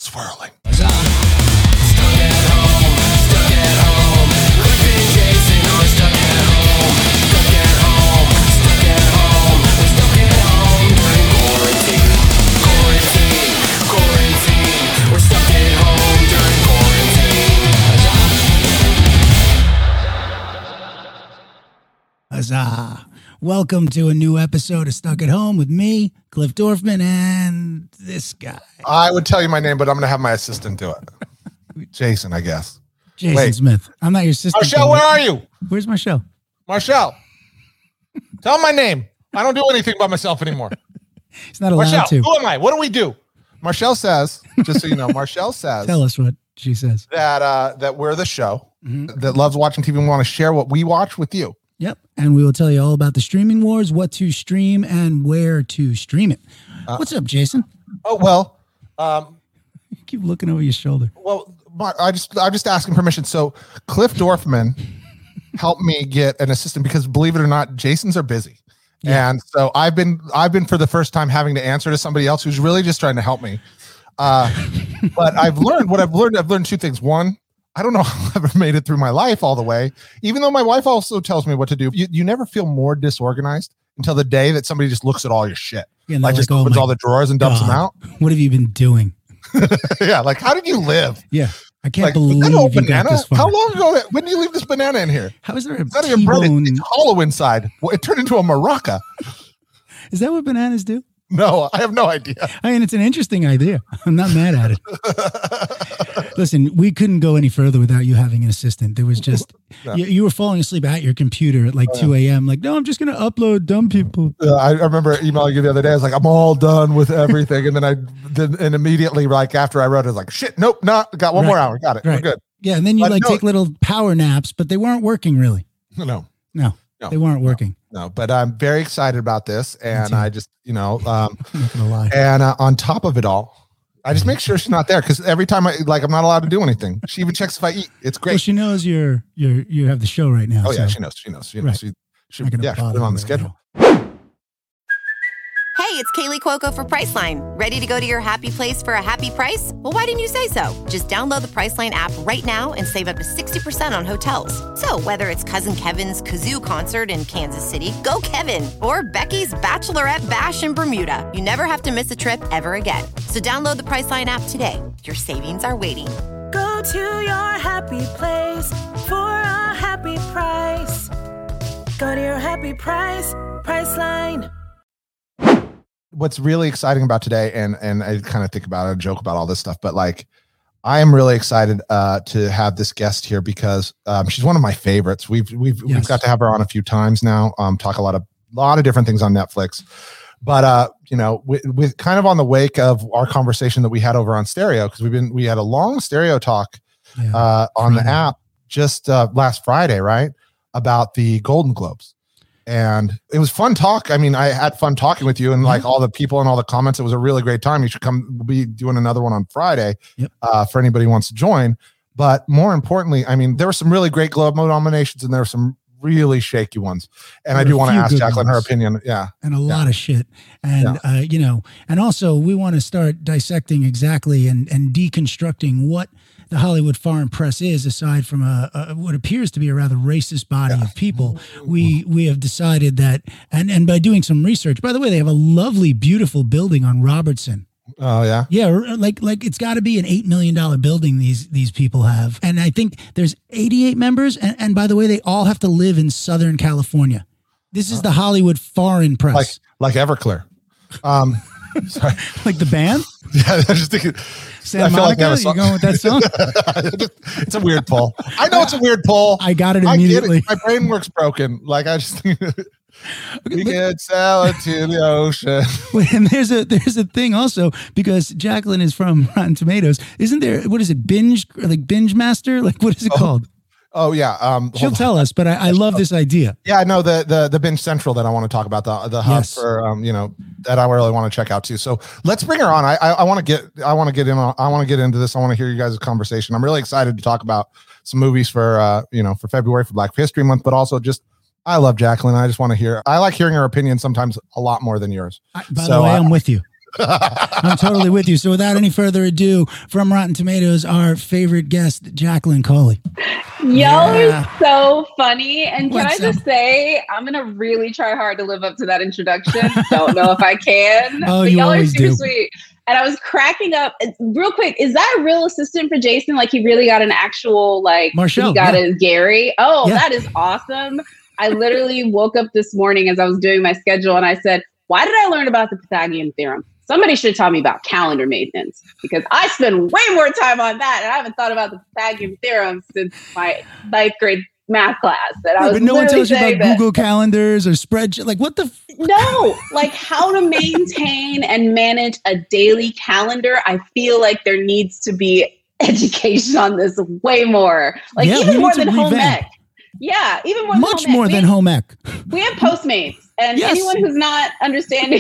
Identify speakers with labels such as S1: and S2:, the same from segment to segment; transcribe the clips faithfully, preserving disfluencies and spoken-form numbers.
S1: swirling.
S2: Stuck at home, stuck at home. Cliff and Jason are stuck at home. Stuck at home, stuck at home. We're stuck at home during quarantine. Quarantine, quarantine. We're stuck at home during quarantine.
S3: Huzzah. Welcome to a new episode of Stuck at Home with me, Cliff Dorfman, and this guy.
S1: I would tell you my name, but I'm going to have my assistant do it. Jason, I guess.
S3: Jason
S1: Wait.
S3: Smith. I'm not your assistant.
S1: Marshall, where are you?
S3: Where's Marshall?
S1: Marshall. Tell him my name. I don't do anything by myself anymore.
S3: He's not allowed
S1: Marshall,
S3: to.
S1: who am I? What do we do? Marshall says, just so you know, Marshall says
S3: Tell us what she says.
S1: that uh, that we're the show
S3: Mm-hmm.
S1: that loves watching T V and want to share what we watch with you.
S3: Yep. And we will tell you all about the streaming wars, what to stream, and where to stream it.
S1: Uh,
S3: What's up, Jason?
S1: Oh, well, um,
S3: You keep looking over your shoulder.
S1: well, Mar- I just, I'm just asking permission. So Cliff Dorfman helped me get an assistant because believe it or not, Jasons are busy.
S3: Yeah.
S1: And so I've been, I've been for the first time having to answer to somebody else who's really just trying to help me. Uh, but I've learned what I've learned. I've learned two things. One, I don't know how I've ever made it through my life all the way, even though my wife also tells me what to do. You, you never feel more disorganized until the day that somebody just looks at all your shit.
S3: Yeah, and
S1: Like
S3: they're
S1: just
S3: like, oh
S1: opens
S3: my
S1: all the drawers and dumps them
S3: God.
S1: out.
S3: What have you been doing?
S1: Yeah. Like, how did you live?
S3: Yeah. I can't
S1: Like,
S3: believe
S1: is that
S3: you
S1: old
S3: got
S1: banana?
S3: this far.
S1: How long ago? When did you leave this banana in here?
S3: How is there a
S1: It's not even bread.
S3: T-bone?
S1: It's, it's hollow inside. Well, it turned into a maraca.
S3: Is that what bananas do?
S1: No, I have no idea.
S3: I mean, it's an interesting idea. I'm not mad at it. Listen, we couldn't go any further without you having an assistant. There was just,
S1: No.
S3: you, you were falling asleep at your computer at like
S1: Oh,
S3: two a.m. Like, no, I'm just going to upload dumb people.
S1: Uh, I I remember emailing you the other day. I was like, I'm all done with everything. And then I then and immediately, like after I wrote it, I was like, shit, nope, not got one
S3: Right.
S1: more hour. Got it.
S3: Right.
S1: We're good.
S3: Yeah. And then you
S1: But
S3: like
S1: no-
S3: take little power naps, but they weren't working really.
S1: No,
S3: No,
S1: No.
S3: they weren't working.
S1: no. But I'm very excited about this. And
S3: too.
S1: I just, you know, um,
S3: I'm not going to lie.
S1: and uh, on top of it all, I just make sure she's not there because every time I like, I'm not allowed to do anything. She even checks if I eat. It's
S3: Well,
S1: great.
S3: she knows you're, you're, you have the show right now.
S1: Oh yeah,
S3: so
S1: she knows. She knows. She knows.
S3: Right.
S1: She, she,
S3: I'm not gonna
S1: yeah, she put
S3: bother
S1: it on
S3: you
S1: the
S3: right
S1: schedule.
S3: now.
S4: Hey, it's Kaylee Cuoco for Priceline. Ready to go to your happy place for a happy price? Well, why didn't you say so? Just download the Priceline app right now and save up to sixty percent on hotels. So whether it's Cousin Kevin's Kazoo concert in Kansas City, go Kevin, or Becky's Bachelorette Bash in Bermuda, you never have to miss a trip ever again. So download the Priceline app today. Your savings are waiting.
S5: Go to your happy place for a happy price. Go to your happy price, Priceline.
S1: What's really exciting about today, and and I kind of think about it, joke about all this stuff, but like I am really excited uh, to have this guest here because um, she's one of my favorites. We've we've
S3: Yes.
S1: we've got to have her on a few times now. Um, talk a lot of lot of different things on Netflix, but uh, you know, with, with kind of on the wake of our conversation that we had over on Stereo, because we've been we had a long Stereo talk
S3: Yeah.
S1: uh, on the
S3: Friday.
S1: app just uh, last Friday, right, about the Golden Globes. And it was fun talk. I mean, I had fun talking with you and like all the people and all the comments. It was a really great time. You should come. We'll be doing another one on Friday
S3: Yep.
S1: uh, for anybody who wants to join. But more importantly, I mean, there were some really great Globe nominations and there were some really shaky ones. And I
S3: There
S1: do
S3: were a
S1: want to
S3: few
S1: ask
S3: good
S1: Jacqueline her
S3: ones.
S1: opinion. Yeah.
S3: and a lot of shit. And, uh, you know, and also we want to start dissecting exactly and, and deconstructing what the Hollywood foreign press is, aside from a, a what appears to be a rather racist body of people. We we have decided that, and, and by doing some research, by the way, they have a lovely, beautiful building on Robertson.
S1: Oh, yeah.
S3: Yeah, r- like like it's got to be an eight million dollar building these these people have, and I think there's eighty-eight members. And, and by the way, they all have to live in Southern California. This is the Hollywood foreign press,
S1: Like, like Everclear. Um, sorry.
S3: like the band.
S1: Yeah. I was just thinking.
S3: Santa
S1: I feel like
S3: Monica,
S1: I have a
S3: you
S1: song-
S3: going with that song?
S1: It's a weird pull. I know it's a weird pull.
S3: I got it
S1: I get
S3: immediately.
S1: it. My brain works broken. Like I just we
S3: but-
S1: could sell it to the ocean.
S3: Wait, and there's a there's a thing also because Jacqueline is from Rotten Tomatoes. Isn't there? What is it? Binge like Binge Master? Like what is it
S1: Oh,
S3: called?
S1: Oh yeah. Um
S3: She'll
S1: hold on.
S3: tell us. But I, I love this idea.
S1: Yeah, I know the the the Binge Central that I want to talk about, the the hub
S3: Yes.
S1: for um, you know, that I really want to check out too. So let's bring her on. I I, I want to get I want to get in on I want to get into this. I want to hear you guys' conversation. I'm really excited to talk about some movies for uh, you know, for February for Black History Month, but also just I love Jacqueline. I just want to hear I like hearing her opinion sometimes a lot more than yours.
S3: I, by
S1: So,
S3: the way,
S1: uh,
S3: I'm with you. I'm totally with you. So without any further ado, from Rotten Tomatoes, our favorite guest, Jacqueline Coley.
S6: Y'all
S3: Yeah.
S6: are so funny. And can
S3: What's
S6: I just
S3: up?
S6: say, I'm going to really try hard to live up to that introduction. Don't know if I can.
S3: Oh,
S6: but
S3: you
S6: y'all are
S3: always
S6: super
S3: do.
S6: sweet. And I was cracking up. Real quick, is that a real assistant for Jason? Like he really got an actual, like,
S3: Marshall,
S6: he got
S3: yeah.
S6: a Gary? Oh,
S3: Yeah.
S6: that is awesome. I literally woke up this morning as I was doing my schedule and I said, why did I learn about the Pythagorean theorem? Somebody should have taught me about calendar maintenance because I spend way more time on that. And I haven't thought about the Pythagorean theorem since my ninth grade math class. And I
S3: Right,
S6: was
S3: but no one
S6: literally
S3: tells you
S6: saying
S3: about
S6: that-
S3: Google Calendars or spreadsheet. Like what the? F-
S6: No, like how to maintain and manage a daily calendar. I feel like there needs to be education on this way more. Like
S3: Yeah, we
S6: even
S3: need
S6: more
S3: to
S6: than home
S3: revamp.
S6: ec. Yeah, even more
S3: Much
S6: than home
S3: more
S6: ec.
S3: than
S6: we,
S3: home ec.
S6: We have Postmates, and
S3: Yes.
S6: anyone who's not understanding.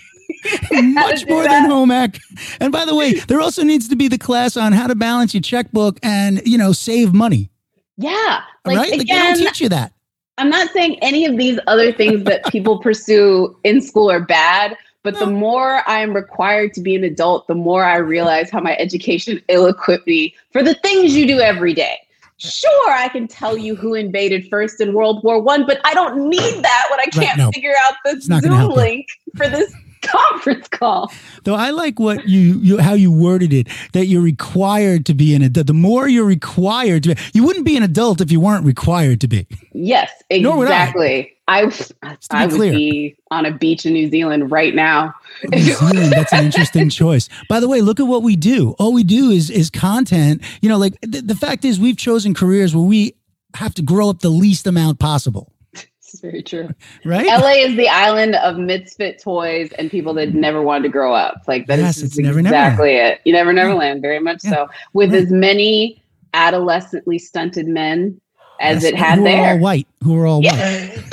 S3: Much
S6: do
S3: more
S6: that.
S3: than home ec. And by the way, there also needs to be the class on how to balance your checkbook and, you know, save money.
S6: Yeah, like
S3: right? Like they
S6: again,
S3: don't teach you that.
S6: I'm not saying any of these other things that people pursue in school are bad, but the more I'm required to be an adult, the more I realize how my education ill-equipped me for the things you do every day. Sure, I can tell you who invaded first in World War One, but I don't need that when I
S3: Right,
S6: can't
S3: no.
S6: figure out the
S3: not gonna
S6: Zoom
S3: help you.
S6: link for this conference call.
S3: Though I like what you, you how you worded it, that you're required to be an adult. The more you're required to be, you wouldn't be an adult if you weren't required to be.
S6: Yes,
S3: Nor would I.
S6: exactly. I
S3: to
S6: I
S3: be
S6: would
S3: clear.
S6: be on a beach in New Zealand right now.
S3: New Zealand, that's an interesting choice. By the way, look at what we do. All we do is is content. You know, like th- the fact is we've chosen careers where we have to grow up the least amount possible.
S6: It's very true.
S3: Right?
S6: L A is the island of misfit toys and people that never wanted to grow up. Like that is
S3: Yes,
S6: just
S3: it's Never
S6: exactly it. You never never land, very much
S3: Yeah.
S6: so. With
S3: Right.
S6: as many adolescently stunted men as
S3: Yes,
S6: it had
S3: who are all
S6: there.
S3: white. Who are all white.
S6: Yeah.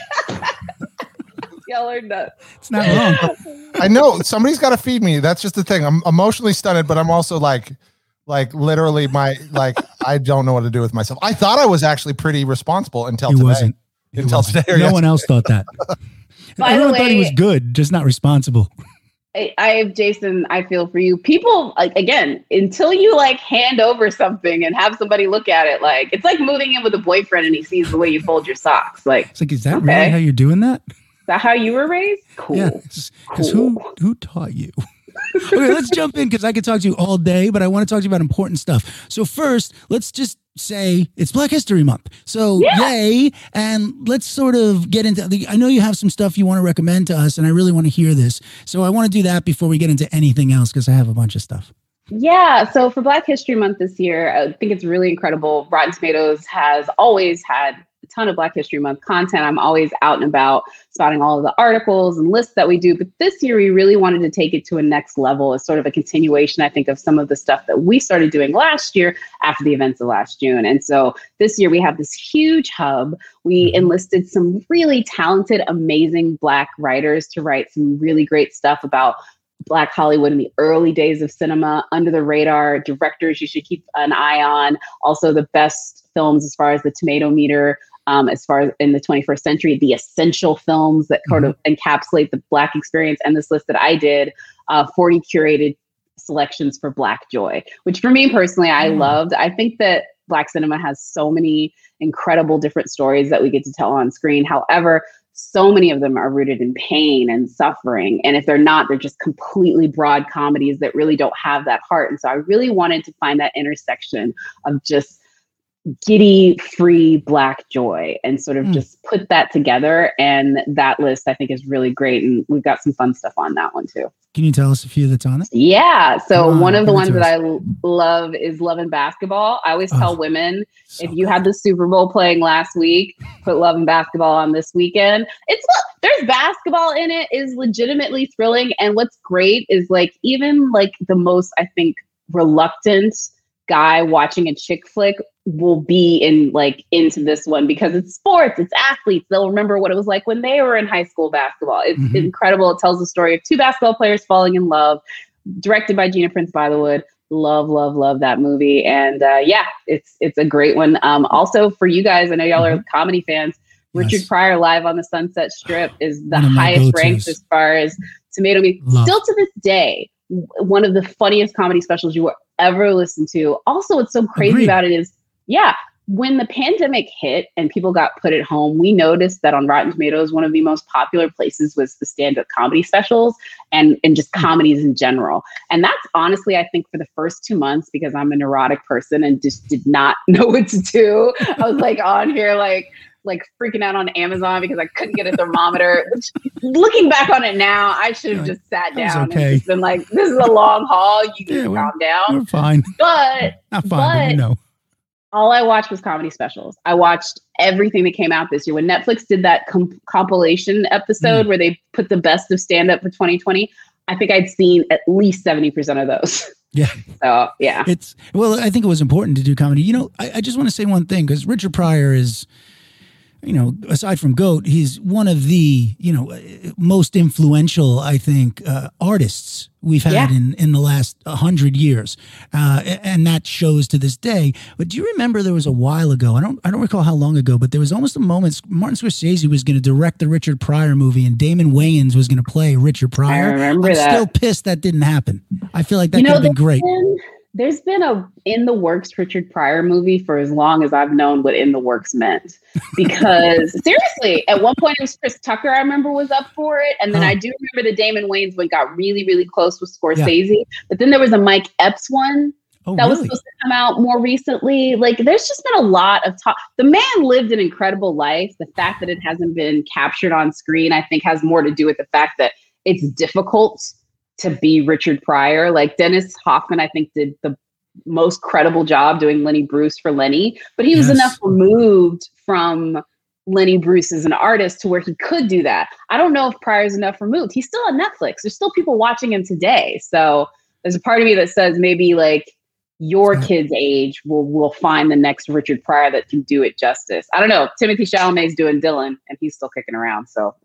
S6: Y'all are nuts.
S3: It's not wrong.
S1: I know somebody's got to feed me. That's just the thing. I'm emotionally stunted, but I'm also like, like literally my like I don't know what to do with myself. I thought I was actually pretty responsible until
S3: He
S1: today.
S3: wasn't. He
S1: Until
S3: wasn't.
S1: today or
S3: No one else thought that.
S6: By the
S3: Everyone thought he
S6: way-
S3: was good, just not responsible.
S6: I, I Jason, I feel for you. People, like, again, until you like hand over something and have somebody look at it, like it's like moving in with a boyfriend and he sees the way you fold your socks. Like,
S3: It's like, is that
S6: Okay.
S3: really how you're doing that?
S6: is that how you were raised? Cool.
S3: Yeah. Because who who taught you? Okay, let's jump in because I could talk to you all day, but I want to talk to you about important stuff. So first, let's just say it's Black History Month. So
S6: Yeah.
S3: yay. And let's sort of get into the, I know you have some stuff you want to recommend to us, and I really want to hear this. So I want to do that before we get into anything else because I have a bunch of stuff.
S6: Yeah. So for Black History Month this year, I think it's really incredible. Rotten Tomatoes has always had a ton of Black History Month content. I'm always out and about spotting all of the articles and lists that we do. But this year, we really wanted to take it to a next level as sort of a continuation, I think, of some of the stuff that we started doing last year after the events of last June. And so this year, we have this huge hub. We enlisted some really talented, amazing Black writers to write some really great stuff about Black Hollywood in the early days of cinema, under the radar directors you should keep an eye on. Also the best films as far as the tomato meter, um, as far as in the twenty-first century, the essential films that sort of encapsulate the Black experience. And this list that I did, uh, forty curated selections for Black joy, which for me personally, I loved. I think that Black cinema has so many incredible different stories that we get to tell on screen. However, so many of them are rooted in pain and suffering. And if they're not, they're just completely broad comedies that really don't have that heart. And so I really wanted to find that intersection of just giddy, free Black joy and sort of
S3: Mm.
S6: just put that together. And that list, I think, is really great. And we've got some fun stuff on that one too.
S3: Can you tell us a few that's on it?
S6: Yeah. So
S3: Come on,
S6: one of the
S3: give it
S6: ones
S3: to
S6: that
S3: us.
S6: I l- love is Love and Basketball. I always
S3: Oh,
S6: tell women,
S3: So
S6: if you had the Super Bowl playing last week, put Love and Basketball on this weekend. It's there's basketball in it, is legitimately thrilling. And what's great is like even like the most, I think, reluctant guy watching a chick flick will be in like into this one because it's sports, it's athletes. They'll remember what it was like when they were in high school basketball. It's
S3: Mhm.
S6: incredible. It tells the story of two basketball players falling in love, directed by Gina Prince Bythewood. Love, love, love that movie. And uh, yeah, it's it's a great one. Um, also for you guys, I know y'all are comedy fans. Richard
S3: Yes.
S6: Pryor Live on the Sunset Strip is the
S3: One of my
S6: highest
S3: go-tos.
S6: ranked as far as Tomato Meter.
S3: Love.
S6: Still to this day, w- one of the funniest comedy specials you will ever listen to. Also, what's so crazy
S3: Agreed.
S6: about it is, yeah, when the pandemic hit and people got put at home, we noticed that on Rotten Tomatoes, one of the most popular places was the stand-up comedy specials and, and just comedies in general. And that's honestly, I think, for the first two months, because I'm a neurotic person and just did not know what to do. I was like on here, like, like freaking out on Amazon because I couldn't get a thermometer. Which, looking back on it now, I should have just sat
S3: That was
S6: down
S3: okay.
S6: and just been like, this is a long haul. You need
S3: Yeah,
S6: to
S3: we're-
S6: calm down.
S3: We're fine.
S6: But
S3: Not fine, but you
S6: but-
S3: know.
S6: all I watched was comedy specials. I watched everything that came out this year. When Netflix did that com- compilation episode
S3: Mm.
S6: where they put the best of stand-up for twenty twenty, I think I'd seen at least seventy percent of those.
S3: Yeah.
S6: So, yeah.
S3: It's well, I think it was important to do comedy. You know, I, I just want to say one thing because Richard Pryor is, you know, aside from GOAT, he's one of the, you know, most influential, I think, uh, artists we've had
S6: Yeah.
S3: in, in the last hundred years. Uh, and that shows to this day. But do you remember there was a while ago, I don't, I don't recall how long ago, but there was almost a moment Martin Scorsese was going to direct the Richard Pryor movie and Damon Wayans was going to play Richard Pryor.
S6: I remember
S3: I'm
S6: that.
S3: still pissed that didn't happen. I feel like that
S6: You
S3: could
S6: know,
S3: have been
S6: there's
S3: great.
S6: been- There's been a in the works Richard Pryor movie for as long as I've known what in the works meant. Because seriously, at one point it was Chris Tucker, I remember, was up for it. And then
S3: Huh.
S6: I do remember the Damon Wayans one got really, really close with Scorsese. But then there was a Mike Epps one
S3: Oh,
S6: that was
S3: really?
S6: supposed to come out more recently. Like, there's just been a lot of talk. The man lived an incredible life. The fact that it hasn't been captured on screen, I think, has more to do with the fact that it's difficult to be Richard Pryor. Like, Dennis Hoffman, I think, did the most credible job doing Lenny Bruce for Lenny, but he was
S3: Yes.
S6: enough removed from Lenny Bruce as an artist to where he could do that. I don't know if Pryor's enough removed. He's still on Netflix. There's still people watching him today. So there's a part of me that says maybe like your
S3: Yeah.
S6: kid's age will will find the next Richard Pryor that can do it justice. I don't know. Timothy Chalamet's doing Dylan and he's still kicking around. So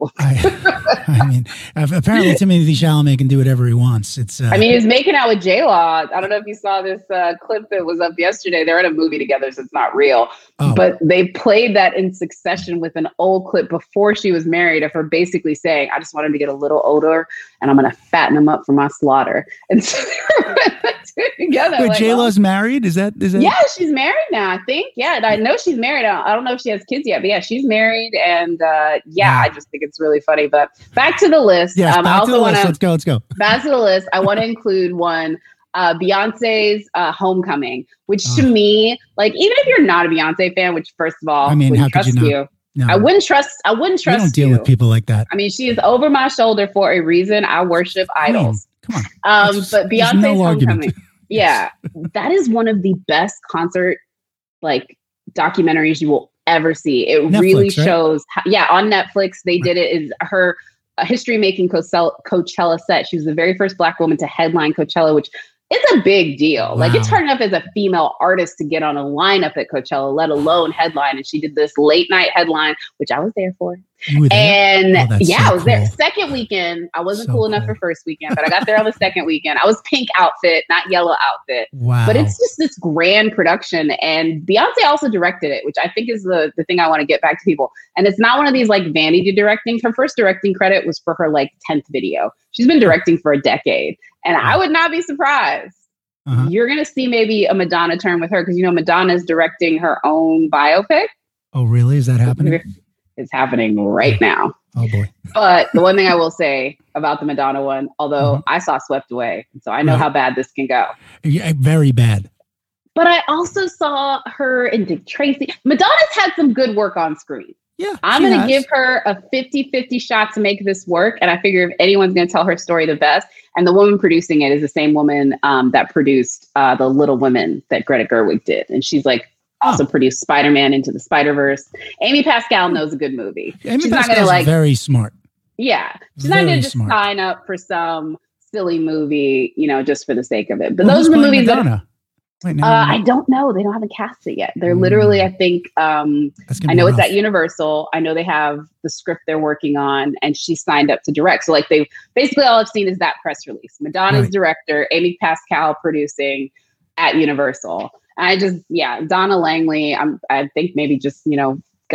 S3: I, I mean, apparently Timothy Chalamet can do whatever he wants. It's. Uh,
S6: I mean, he was making out with J-Law. I don't know if you saw this uh, clip that was up yesterday. They're in a movie together, so it's not real.
S3: Oh.
S6: But they played that in succession with an old clip before she was married of her basically saying, I just want him to get a little older and I'm going to fatten him up for my slaughter. And so they were together.
S3: wait,
S6: like,
S3: J
S6: well,
S3: Law's married? Is that? Is that?
S6: yeah, she's married now, I think. Yeah, and I know she's married. I don't, I don't know if she has kids yet, but yeah, she's married. And uh, yeah,
S3: Yeah.
S6: I just think it's really funny. But back to the list.
S3: Yes.
S6: Um, I
S3: back to
S6: also
S3: the
S6: want
S3: list.
S6: to
S3: Let's go. Let's go.
S6: back to the list. I want to include one, uh, Beyonce's uh, Homecoming, which to
S3: Oh.
S6: me, like, even if you're not a Beyonce fan, which first of all,
S3: I mean,
S6: wouldn't
S3: how could
S6: trust
S3: you
S6: you.
S3: not? No,
S6: I wouldn't trust. I wouldn't
S3: we
S6: trust
S3: don't deal
S6: you.
S3: with people like that.
S6: I mean, she is over my shoulder for a reason. I worship idols.
S3: Come on.
S6: Um,
S3: It's-
S6: but
S3: there's
S6: Beyonce's
S3: no argument.
S6: Homecoming, yeah, that is one of the best concert like documentaries you will ever see. It
S3: Netflix,
S6: really
S3: right?
S6: shows, how, yeah, on Netflix they did it. Is her a history making Coachella, Coachella set. She was the very first Black woman to headline Coachella, which it's a big deal. Like, it's
S3: Wow.
S6: hard enough as a female artist to get on a lineup at Coachella, let alone headline. And she did this late night headline, which I was there for.
S3: You were there?
S6: And
S3: Oh, that's
S6: yeah,
S3: so
S6: I was there
S3: cool.
S6: second weekend. I wasn't
S3: So
S6: cool enough
S3: cool.
S6: for first weekend, but I got there on the second weekend. I was pink outfit, not yellow outfit.
S3: Wow.
S6: But it's just this grand production. And Beyonce also directed it, which I think is the, the thing I want to get back to people. And it's not one of these like vanity directing. Her first directing credit was for her like tenth video. She's been directing for a decade. And I would not be surprised.
S3: Uh-huh.
S6: You're going to see maybe a Madonna turn with her because, you know, Madonna's directing her own biopic.
S3: Oh, really? Is that happening?
S6: It's happening right now.
S3: Oh boy.
S6: But the one thing I will say about the Madonna one, although
S3: Mhm.
S6: I saw Swept Away, so I know
S3: Right.
S6: how bad this can go.
S3: Yeah, very bad.
S6: But I also saw her in Dick Tracy. Madonna's had some good work on screen.
S3: Yeah.
S6: I'm
S3: she
S6: going to
S3: has.
S6: give her a fifty-fifty shot to make this work. And I figure if anyone's going to tell her story the best, and the woman producing it is the same woman um, that produced uh, the Little Women that Greta Gerwig did. And she's like also
S3: Oh.
S6: produced Spider-Man Into the Spider-Verse. Amy Pascal knows a good movie.
S3: Amy
S6: she's not going
S3: Pascal's
S6: to like,
S3: very smart.
S6: yeah, she's not
S3: Very
S6: going to just
S3: smart.
S6: sign up for some silly movie, you know, just for the sake of it. But
S3: Well,
S6: those
S3: who's
S6: are the
S3: playing
S6: movies that
S3: Madonna? Wait, no,
S6: uh,
S3: no, no.
S6: I don't know. They don't haven't cast it yet. They're
S3: Mm.
S6: literally, I think, um,
S3: That's gonna
S6: I
S3: be
S6: know it's
S3: rough.
S6: at Universal. I know they have the script they're working on, and she signed up to direct. So, like, they basically all I've seen is that press release. Madonna's
S3: Right.
S6: director, Amy Pascal producing at Universal. And I just, yeah, Donna Langley. I'm, I think maybe just you know got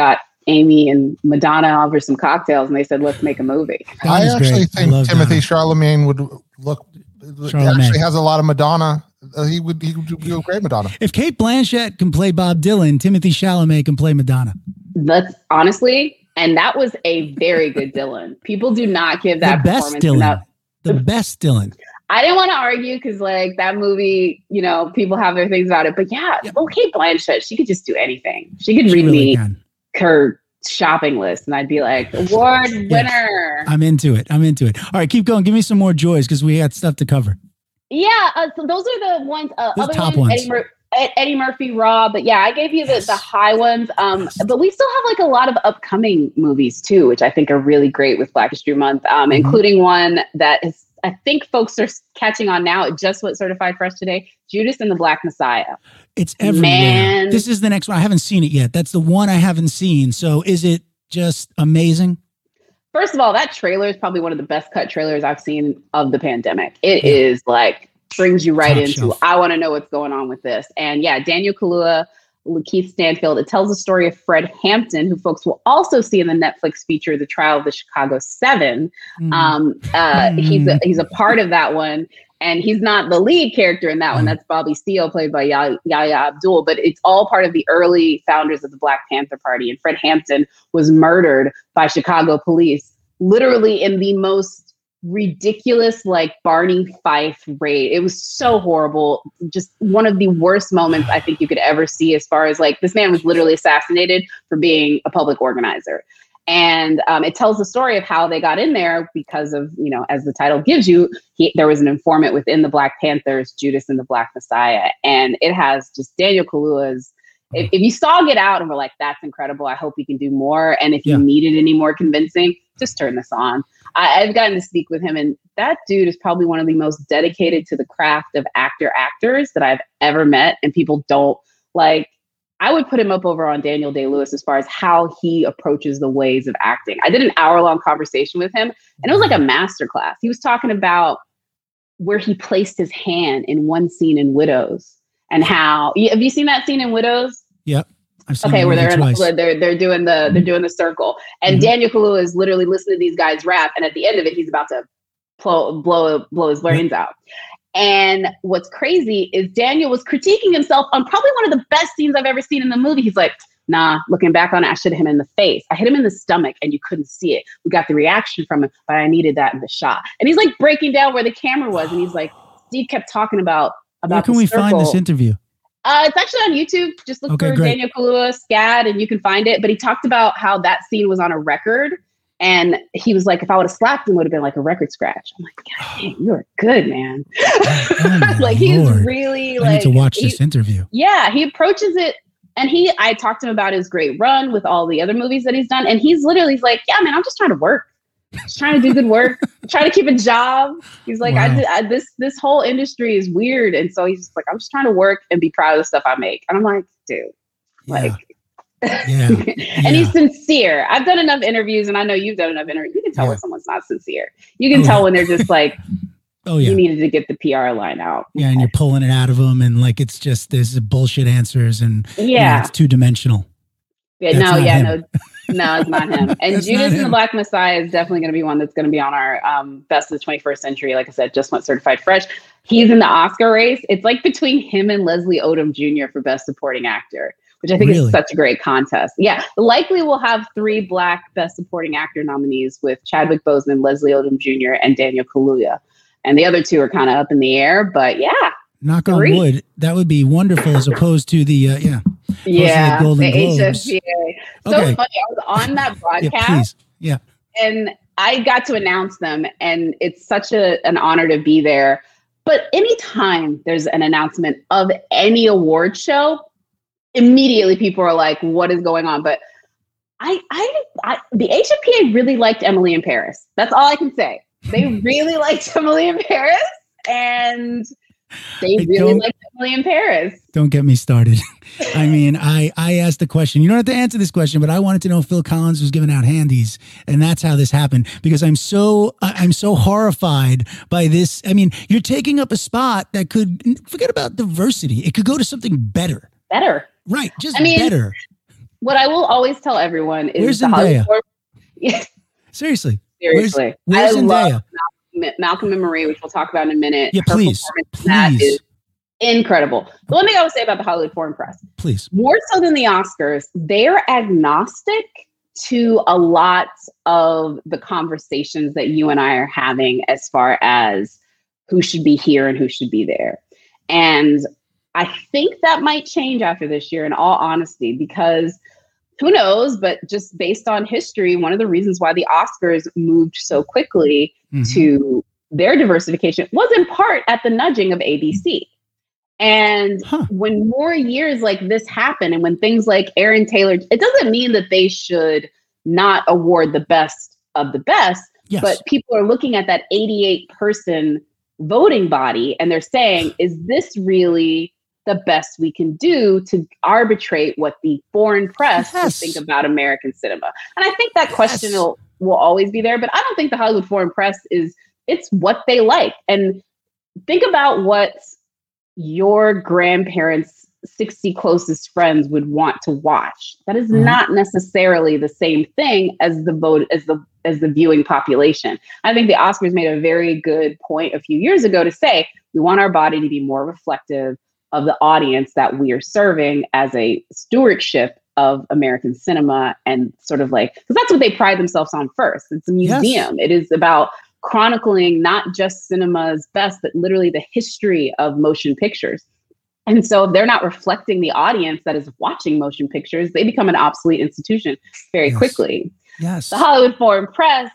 S6: Amy and Madonna over some cocktails, and they said, "Let's make a movie."
S1: I
S3: Donna's
S1: actually
S3: great. I
S1: think
S3: love
S1: Timothy
S3: Donna.
S1: Chalamet would look.
S3: Chalamet.
S1: Actually, has a lot of Madonna. Uh, he would he would do a great Madonna.
S3: If Kate Blanchett can play Bob Dylan, Timothy Chalamet can play Madonna.
S6: That's honestly, and that was a very good Dylan. People do not give that
S3: The best
S6: performance
S3: Dylan.
S6: enough.
S3: The best Dylan.
S6: I didn't want to argue because, like, that movie, you know, people have their things about it. But yeah,
S3: Yeah.
S6: well, Kate Blanchett, she could just do anything. She could
S3: She
S6: read
S3: really
S6: me
S3: can.
S6: her shopping list, and I'd be like, award winner.
S3: I'm into it. I'm into it. All right, keep going. Give me some more joys because we got stuff to cover.
S6: Yeah, uh, so those are the ones. Uh,
S3: Those
S6: other
S3: top
S6: ones,
S3: ones.
S6: Eddie, Mur- Ed- Eddie Murphy, Raw. But yeah, I gave you the,
S3: Yes.
S6: the high ones. Um, but we still have like a lot of upcoming movies too, which I think are really great with Black History Month, um,
S3: Mhm.
S6: including one that is, I think folks are catching on now. It just went certified fresh today. Judas and the Black Messiah.
S3: It's everywhere.
S6: Man.
S3: This is the next one. I haven't seen it yet. That's the one I haven't seen. So is it just amazing?
S6: First of all, that trailer is probably one of the best cut trailers I've seen of the pandemic. It
S3: Yeah.
S6: is like brings you right
S3: Top
S6: into,
S3: shelf.
S6: I want to know what's going on with this. And yeah, Daniel Kaluuya, Lakeith Stanfield. It tells the story of Fred Hampton, who folks will also see in the Netflix feature, The Trial of the Chicago Seven.
S3: Mm.
S6: Um, uh,
S3: Mm.
S6: he's a, he's a part of that one. And he's not the lead character in that one.
S3: Mm.
S6: That's Bobby Seale, played by Yahya Yahya Abdul. But it's all part of the early founders of the Black Panther Party. And Fred Hampton was murdered by Chicago police, literally in the most ridiculous, like Barney Fife raid. It was so horrible. Just one of the worst moments I think you could ever see, as far as like, this man was literally assassinated for being a public organizer. And um, it tells the story of how they got in there because of, you know, as the title gives you, he, there was an informant within the Black Panthers, Judas and the Black Messiah. And it has just Daniel Kaluuya's, if, if you saw Get Out and were like, that's incredible, I hope you can do more. And if
S3: Yeah.
S6: you needed any more convincing, just turn this on. I, I've gotten to speak with him, and that dude is probably one of the most dedicated to the craft of actor actors that I've ever met. And people don't like, I would put him up over on Daniel Day-Lewis as far as how he approaches the ways of acting. I did an hour long conversation with him, and it was like a masterclass. He was talking about where he placed his hand in one scene in Widows, and how, have you seen that scene in Widows?
S3: Yep. I've seen
S6: Okay,
S3: it
S6: where they're in,
S3: twice.
S6: where they're they're doing the they're doing the circle, and
S3: Mhm.
S6: Daniel Kaluuya is literally listening to these guys rap, and at the end of it, he's about to blow blow blow his brains out. And what's crazy is Daniel was critiquing himself on probably one of the best scenes I've ever seen in the movie. He's like, nah, looking back on it, I should have hit him in the face. I hit him in the stomach and you couldn't see it. We got the reaction from him, but I needed that in the shot. And he's like breaking down where the camera was. And he's like, Steve kept talking about, about
S3: Where can
S6: the
S3: we
S6: circle.
S3: find this interview?
S6: Uh, it's actually on YouTube. Just look
S3: Okay,
S6: for
S3: great.
S6: Daniel Kaluuya, SCAD, and you can find it. But he talked about how that scene was on a record. And he was like, if I would have slapped him, it would have been like a record scratch. I'm like, God, dang, you are good, man.
S3: Oh my
S6: like, he's
S3: Lord.
S6: really
S3: I
S6: like,
S3: need to watch
S6: he-
S3: this interview.
S6: yeah, he approaches it. And he, I talked to him about his great run with all the other movies that he's done. And he's literally he's like, yeah, man, I'm just trying to work. Just trying to do good work, trying to keep a job. He's like, I,
S3: Wow.
S6: did- I this this whole industry is weird, and so he's just like, I'm just trying to work and be proud of the stuff I make. And I'm like, dude, like,
S3: Yeah.
S6: and he's sincere. I've done enough interviews, and I know you've done enough interviews. You can tell
S3: Yeah.
S6: when someone's not sincere. You can
S3: Oh,
S6: tell
S3: yeah.
S6: when they're just like,
S3: Oh yeah.
S6: you needed to get the P R line out.
S3: Yeah, and you're pulling it out of them, and like it's just there's bullshit answers, and you know,
S6: Yeah.
S3: it's two dimensional.
S6: Yeah,
S3: That's
S6: no,
S3: not
S6: yeah,
S3: him.
S6: no, no, it's not him. And
S3: That's
S6: Judas
S3: not
S6: and the
S3: him.
S6: Black Messiah is definitely going to be one that's going to be on our um, Best of the twenty-first Century. Like I said, just went certified fresh. He's in the Oscar race. It's like between him and Leslie Odom Junior for Best Supporting Actor, which I think
S3: Really?
S6: is such a great contest. Yeah, likely we'll have three Black Best Supporting Actor nominees with Chadwick Boseman, Leslie Odom Junior, and Daniel Kaluuya. And the other two are kind of up in the air, but yeah,
S3: Knock on
S6: Three.
S3: wood. That would be wonderful, as opposed to the uh, yeah.
S6: yeah,
S3: Golden
S6: the
S3: Globes.
S6: H F P A. So
S3: Okay.
S6: funny. I was on that
S3: Yeah,
S6: broadcast.
S3: please. Yeah.
S6: And I got to announce them, and it's such a, an honor to be there. But anytime there's an announcement of any award show, immediately people are like, what is going on? But I, I, I the H M P A really liked Emily in Paris. That's all I can say. They really liked Emily in Paris, and they
S3: I
S6: really
S3: don't-
S6: liked Emily in Paris.
S3: Don't get me started. I mean, I I asked the question. You don't have to answer this question, but I wanted to know if Phil Collins was giving out handies, and that's how this happened. Because I'm so I- I'm so horrified by this. I mean, you're taking up a spot that could forget about diversity. It could go to something better,
S6: Better.
S3: right? Just
S6: I mean,
S3: better.
S6: what I will always tell everyone is
S3: Where's
S6: the
S3: Zendaya?
S6: Hollywood. Yes,
S3: Seriously.
S6: seriously.
S3: Where's, where's
S6: I
S3: Zendaya?
S6: love Malcolm, Malcolm and Marie, which we'll talk about in a minute.
S3: Yeah,
S6: Her
S3: please,
S6: performance in that
S3: please.
S6: is incredible. The one thing I would say about the Hollywood Foreign Press,
S3: Please.
S6: more so than the Oscars, they're agnostic to a lot of the conversations that you and I are having as far as who should be here and who should be there. And I think that might change after this year, in all honesty, because who knows, but just based on history, one of the reasons why the Oscars moved so quickly
S3: Mm-hmm.
S6: to their diversification was in part at the nudging of A B C. And
S3: Huh.
S6: when more years like this happen, and when things like Aaron Taylor, it doesn't mean that they should not award the best of the best,
S3: Yes.
S6: but people are looking at that eighty-eight person voting body and they're saying, is this really the best we can do to arbitrate what the foreign press will
S3: Yes.
S6: think about American cinema? And I think that question
S3: Yes.
S6: will, will always be there, but I don't think the Hollywood Foreign Press is, it's what they like. And think about what your grandparents' sixty closest friends would want to watch. That is
S3: Mhm.
S6: not necessarily the same thing as the vote, as the as the viewing population. I think the Oscars made a very good point a few years ago to say, we want our body to be more reflective of the audience that we are serving as a stewardship of American cinema, and sort of like, because that's what they pride themselves on first. It's a
S3: Yes.
S6: museum. It is about chronicling not just cinema's best, but literally the history of motion pictures. And so if they're not reflecting the audience that is watching motion pictures, they become an obsolete institution very
S3: Yes.
S6: quickly.
S3: Yes.
S6: The Hollywood Foreign Press,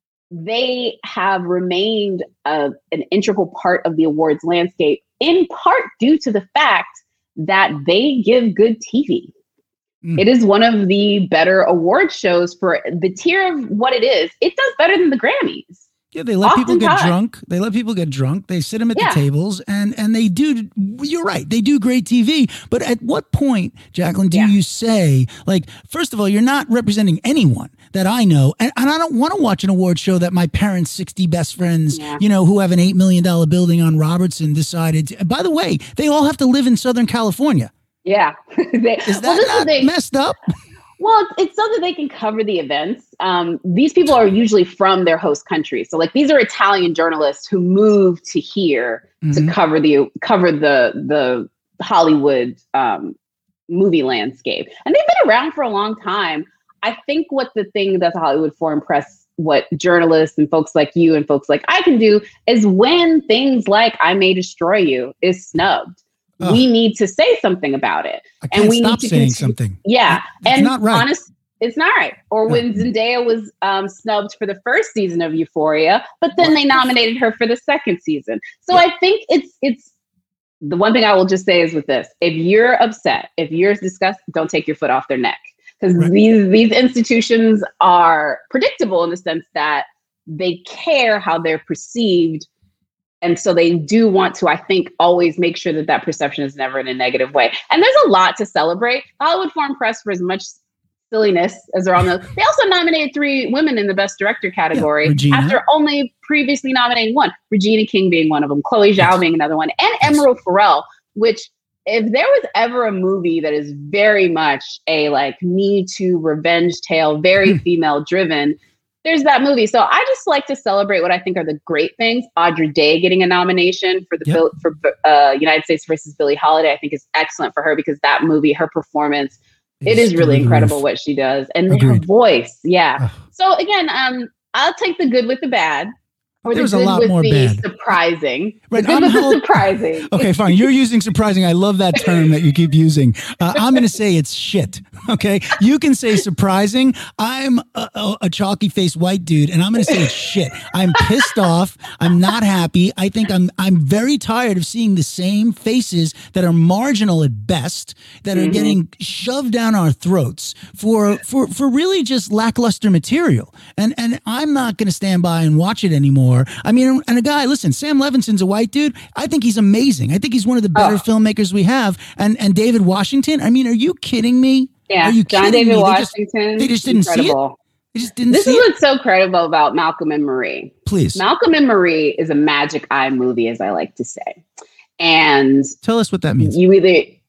S6: they have remained a, an integral part of the awards landscape, in part due to the fact that they give good T V.
S3: Mm.
S6: It is one of the better award shows for the tier of what it is. It does better than the Grammys.
S3: Yeah, they let people get
S6: Oftentimes.
S3: drunk. They let people get drunk. They sit them at
S6: Yeah.
S3: the tables, and and they do. You're right. They do great T V. But at what point, Jacqueline, do
S6: Yeah.
S3: you say, like, first of all, you're not representing anyone that I know, and, and I don't want to watch an award show that my parents' sixty best friends,
S6: Yeah.
S3: you know, who have an eight million dollar building on Robertson, decided. To, by the way, they all have to live in Southern California.
S6: Yeah. They-
S3: Is that
S6: well, this
S3: not
S6: is they,
S3: messed up?
S6: Well, it's, it's so that they can cover the events. Um, these people are usually from their host country. So like these are Italian journalists who moved to here
S3: Mhm.
S6: to cover the cover the the Hollywood um, movie landscape. And they've been around for a long time. I think what the thing that the Hollywood Foreign Press, what journalists and folks like you and folks like I can do is when things like I May Destroy You is snubbed,
S3: Ugh.
S6: we need to say something about it.
S3: I can't
S6: we need
S3: stop
S6: to
S3: saying
S6: continue-
S3: something.
S6: Yeah.
S3: It's
S6: and
S3: not right.
S6: honest, it's not right. Or when Zendaya was um, snubbed for the first season of Euphoria, but then they nominated her for the second season. So I think it's it's the one thing I will just say is with this: if you're upset, if you're disgusted, don't take your foot off their neck, because
S3: Right.
S6: these these institutions are predictable in the sense that they care how they're perceived. And so they do want to, I think, always make sure that that perception is never in a negative way. And there's a lot to celebrate. Hollywood Foreign Press, for as much silliness as they're on the, they also nominated three women in the Best Director category
S3: Regina.
S6: after only previously nominating one. Regina King being one of them, Chloe Zhao
S3: Yes.
S6: being another one, and
S3: Yes.
S6: Emerald Fennell, which if there was ever a movie that is very much a like Me Too revenge tale, very female driven, there's that movie. So I just like to celebrate what I think are the great things. Audra Day getting a nomination for the
S3: Yep.
S6: Bill, for uh, United States versus Billie Holiday, I think is excellent for her because that movie, her performance, it
S3: It's
S6: is really
S3: through the
S6: incredible
S3: roof.
S6: what she does, and her
S3: Agreed.
S6: voice. Yeah.
S3: Ugh.
S6: So again, um, I'll take the good with the bad, or
S3: There's
S6: the
S3: a
S6: good
S3: lot
S6: with
S3: more
S6: the
S3: bad.
S6: surprising.
S3: Right,
S6: The good
S3: I'm
S6: with the
S3: held-
S6: surprising.
S3: Okay, fine. You're using surprising. I love that term that you keep using. Uh, I'm going to say it's shit. Okay. You can say surprising. I'm a, a, a chalky faced white dude, and I'm going to say it's shit. I'm pissed off. I'm not happy. I think I'm I'm very tired of seeing the same faces that are marginal at best, that are
S6: Mhm.
S3: getting shoved down our throats for for for really just lackluster material. And and I'm not going to stand by and watch it anymore. I mean, and a guy, listen, Sam Levinson's a white dude. I think he's amazing. I think he's one of the better
S6: Oh.
S3: filmmakers we have. And and David Washington. I mean, are you kidding me?
S6: Yeah,
S3: Are you
S6: John
S3: kidding
S6: David
S3: me? They just-
S6: Washington.
S3: they just didn't see it?
S6: incredible.
S3: I just didn't
S6: This
S3: see
S6: is
S3: it.
S6: what's so credible about Malcolm and Marie.
S3: Please
S6: Malcolm and Marie is a magic eye movie, as I like to say. And
S3: tell us what that means.
S6: you either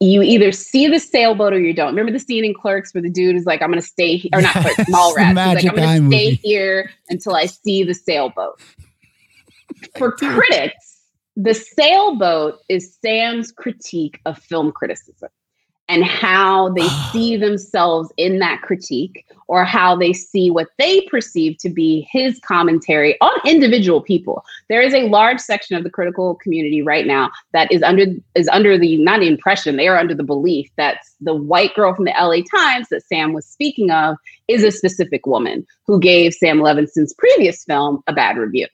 S6: you either see the sailboat or you don't. Remember the scene in Clerks where the dude is like, I'm going to stay here, or not Clerks,
S3: Yes,
S6: Mallrats.
S3: the
S6: He's like, I'm
S3: Magic Eye
S6: going to stay
S3: movie.
S6: here until I see the sailboat. For critics, the sailboat is Sam's critique of film criticism and how they see themselves in that critique, or how they see what they perceive to be his commentary on individual people. There is a large section of the critical community right now that is under is under the, not the impression, they are under the belief that the white girl from the L A Times that Sam was speaking of is a specific woman who gave Sam Levinson's previous film a bad review.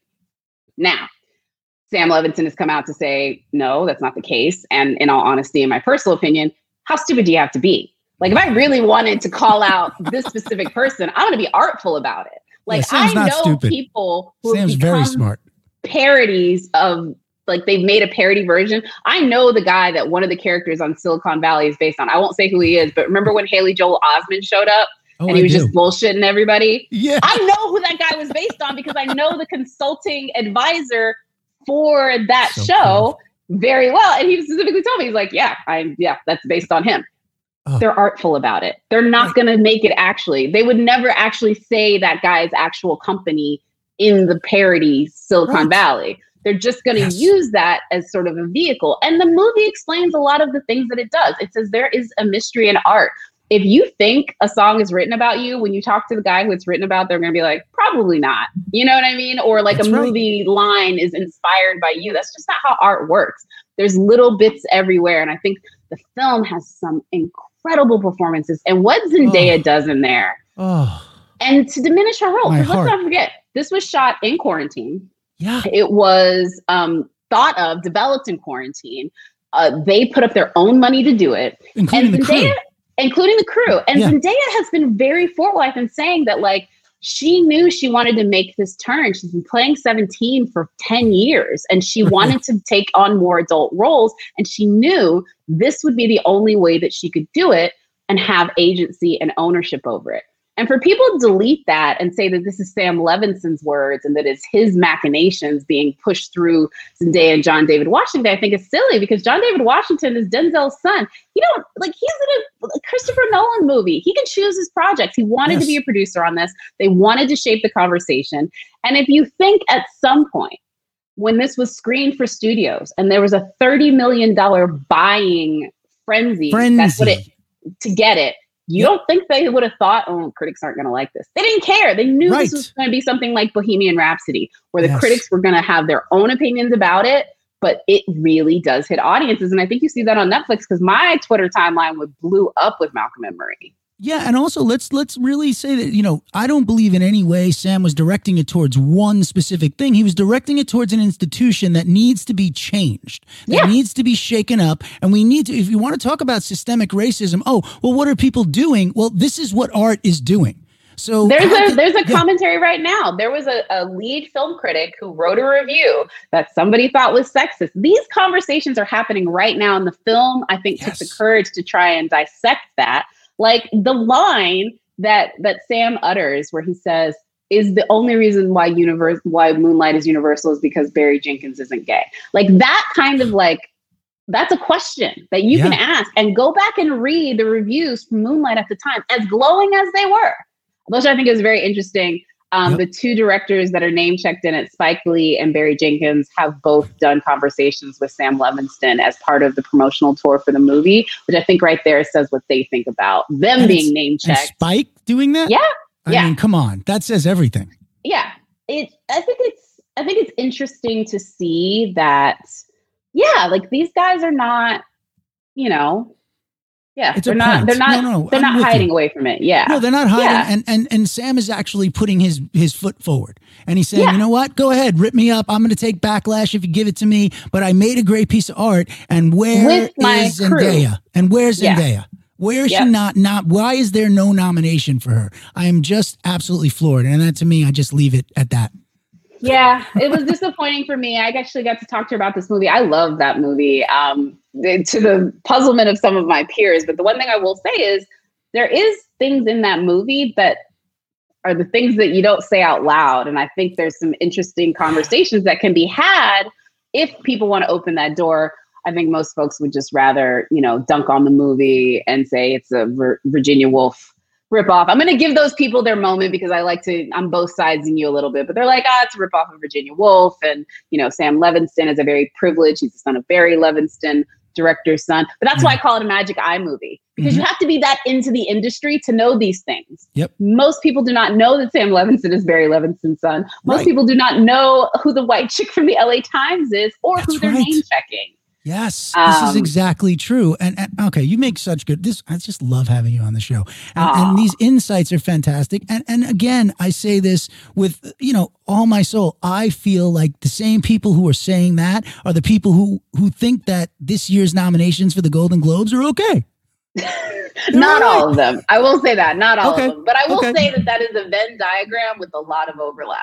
S6: Now, Sam Levinson has come out to say, no, that's not the case. And in all honesty, in my personal opinion, how stupid do you have to be? Like, if I really wanted to call out this specific person, I'm going to be artful about it. Like,
S3: Yeah, Sam's
S6: I
S3: not
S6: know
S3: stupid.
S6: people who
S3: Sam's
S6: have
S3: very
S6: become
S3: smart.
S6: parodies of, like, they've made a parody version. I know the guy that one of the characters on Silicon Valley is based on. I won't say who he is, but remember when Haley Joel Osment showed up
S3: Oh,
S6: and he
S3: I
S6: was
S3: do.
S6: just bullshitting everybody?
S3: Yeah.
S6: I know who that guy was based on because I know the consulting advisor for that
S3: So
S6: show very well. And he specifically told me, he's like, yeah, I'm, yeah, that's based on him.
S3: Oh.
S6: They're artful about it. They're not
S3: Right.
S6: going to make it actually. They would never actually say that guy's actual company in the parody Silicon
S3: Right.
S6: Valley. They're just going to
S3: Yes.
S6: use that as sort of a vehicle. And the movie explains a lot of the things that it does. It says there is a mystery in art. If you think a song is written about you, when you talk to the guy who it's written about, they're going to be like, probably not. You know what I mean? Or like
S3: That's
S6: a
S3: right.
S6: movie line is inspired by you. That's just not how art works. There's little bits everywhere. And I think the film has some incredible performances. And what Zendaya
S3: Oh.
S6: does in there,
S3: Oh,
S6: and to diminish her role,
S3: My
S6: because let's
S3: heart.
S6: not forget, this was shot in quarantine.
S3: yeah.
S6: It was um, thought of, developed in quarantine. Uh, they put up their own money to do it.
S3: Including
S6: and
S3: the crew.
S6: Zendaya, including the crew. And
S3: Yeah.
S6: Zendaya has been very forthright in saying that, like, she knew she wanted to make this turn. She's been playing seventeen for ten years, and she wanted to take on more adult roles. And she knew this would be the only way that she could do it and have agency and ownership over it. And for people to delete that and say that this is Sam Levinson's words and that it's his machinations being pushed through Zendaya and John David Washington, I think is silly, because John David Washington is Denzel's son. You don't, like, he's in a Christopher Nolan movie. He can choose his projects. He wanted
S3: Yes.
S6: to be a producer on this. They wanted to shape the conversation. And if you think at some point when this was screened for studios and there was a thirty million dollars buying frenzy, that's what it,
S3: Frenzy.
S6: to get it, you
S3: Yep.
S6: don't think they would have thought, oh, critics aren't going to like this. They didn't care. They knew
S3: Right.
S6: this was going to be something like Bohemian Rhapsody, where the
S3: Yes.
S6: critics were going to have their own opinions about it, but it really does hit audiences. And I think you see that on Netflix, because my Twitter timeline would blew up with Malcolm and Marie.
S3: Yeah, and also let's let's really say that, you know, I don't believe in any way Sam was directing it towards one specific thing. He was directing it towards an institution that needs to be changed, that
S6: Yeah.
S3: needs to be shaken up. And we need to, if you want to talk about systemic racism, oh, well, what are people doing? Well, this is what art is doing. So
S6: There's
S3: how
S6: a
S3: can-
S6: there's a
S3: yeah.
S6: commentary right now. There was a, a lead film critic who wrote a review that somebody thought was sexist. These conversations are happening right now in the film. I think took the
S3: Yes.
S6: courage to try and dissect that. Like the line that that Sam utters where he says, is the only reason why universe why Moonlight is universal is because Barry Jenkins isn't gay. Like that kind of like that's a question that you can
S3: Yeah.
S6: ask, and go back and read the reviews from Moonlight at the time, as glowing as they were. Which I think is very interesting. Um,
S3: Yep.
S6: The two directors that are name checked in it, Spike Lee and Barry Jenkins, have both done conversations with Sam Levinson as part of the promotional tour for the movie, which I think right there says what they think about them
S3: And
S6: being
S3: it's-
S6: name
S3: And
S6: checked.
S3: Spike doing that?
S6: Yeah,
S3: I
S6: yeah.
S3: mean, come on. That says everything.
S6: Yeah, it. I think it's. I think it's interesting to see that. Yeah, like these guys are not. You know. Yeah,
S3: It's
S6: they're
S3: a
S6: not.
S3: point.
S6: They're not.
S3: No, no,
S6: they're
S3: I'm
S6: not
S3: with
S6: hiding
S3: you.
S6: away from it. Yeah.
S3: No, they're not hiding.
S6: Yeah.
S3: And, and and Sam is actually putting his his foot forward. And he's saying,
S6: Yeah.
S3: you know what? Go ahead, rip me up. I'm going to take backlash if you give it to me. But I made a great piece of art. And where
S6: With my
S3: is
S6: crew.
S3: Zendaya? And where's
S6: Yeah.
S3: Zendaya? Where is
S6: Yep.
S3: she not? Not why is there no nomination for her? I am just absolutely floored. And that to me, I just leave it at that.
S6: Yeah, it was disappointing for me. I actually got to talk to her about this movie. I love that movie, um, to the puzzlement of some of my peers. But the one thing I will say is there is things in that movie that are the things that you don't say out loud. And I think there's some interesting conversations that can be had if people want to open that door. I think most folks would just rather, you know, dunk on the movie and say it's a Vir- Virginia Woolf ripoff. I'm going to give those people their moment because I like to, I'm both sides in you a little bit, but they're like, ah, it's a ripoff of Virginia Woolf. And, you know, Sam Levinson is a very privileged, he's the son of Barry Levinson, director's son. But that's mm-hmm. why I call it a Magic Eye movie, because mm-hmm. you have to be that into the industry to know these things.
S3: Yep.
S6: Most people do not know that Sam Levinson is Barry Levinson's son. Most right. people do not know who the white chick from the L A Times is or
S3: that's
S6: who they're
S3: right.
S6: name checking.
S3: Yes,
S6: Um,
S3: this is exactly true. And, and okay, you make such good, this, I just love having you on the show. And, and these insights are fantastic. And, and again, I say this with, you know, all my soul. I feel like the same people who are saying that are the people who, who think that this year's nominations for the Golden Globes are okay.
S6: Not all of them. I will say that. Not all
S3: Okay.
S6: of them. But I will
S3: Okay.
S6: say that that is a Venn diagram with a lot of overlap.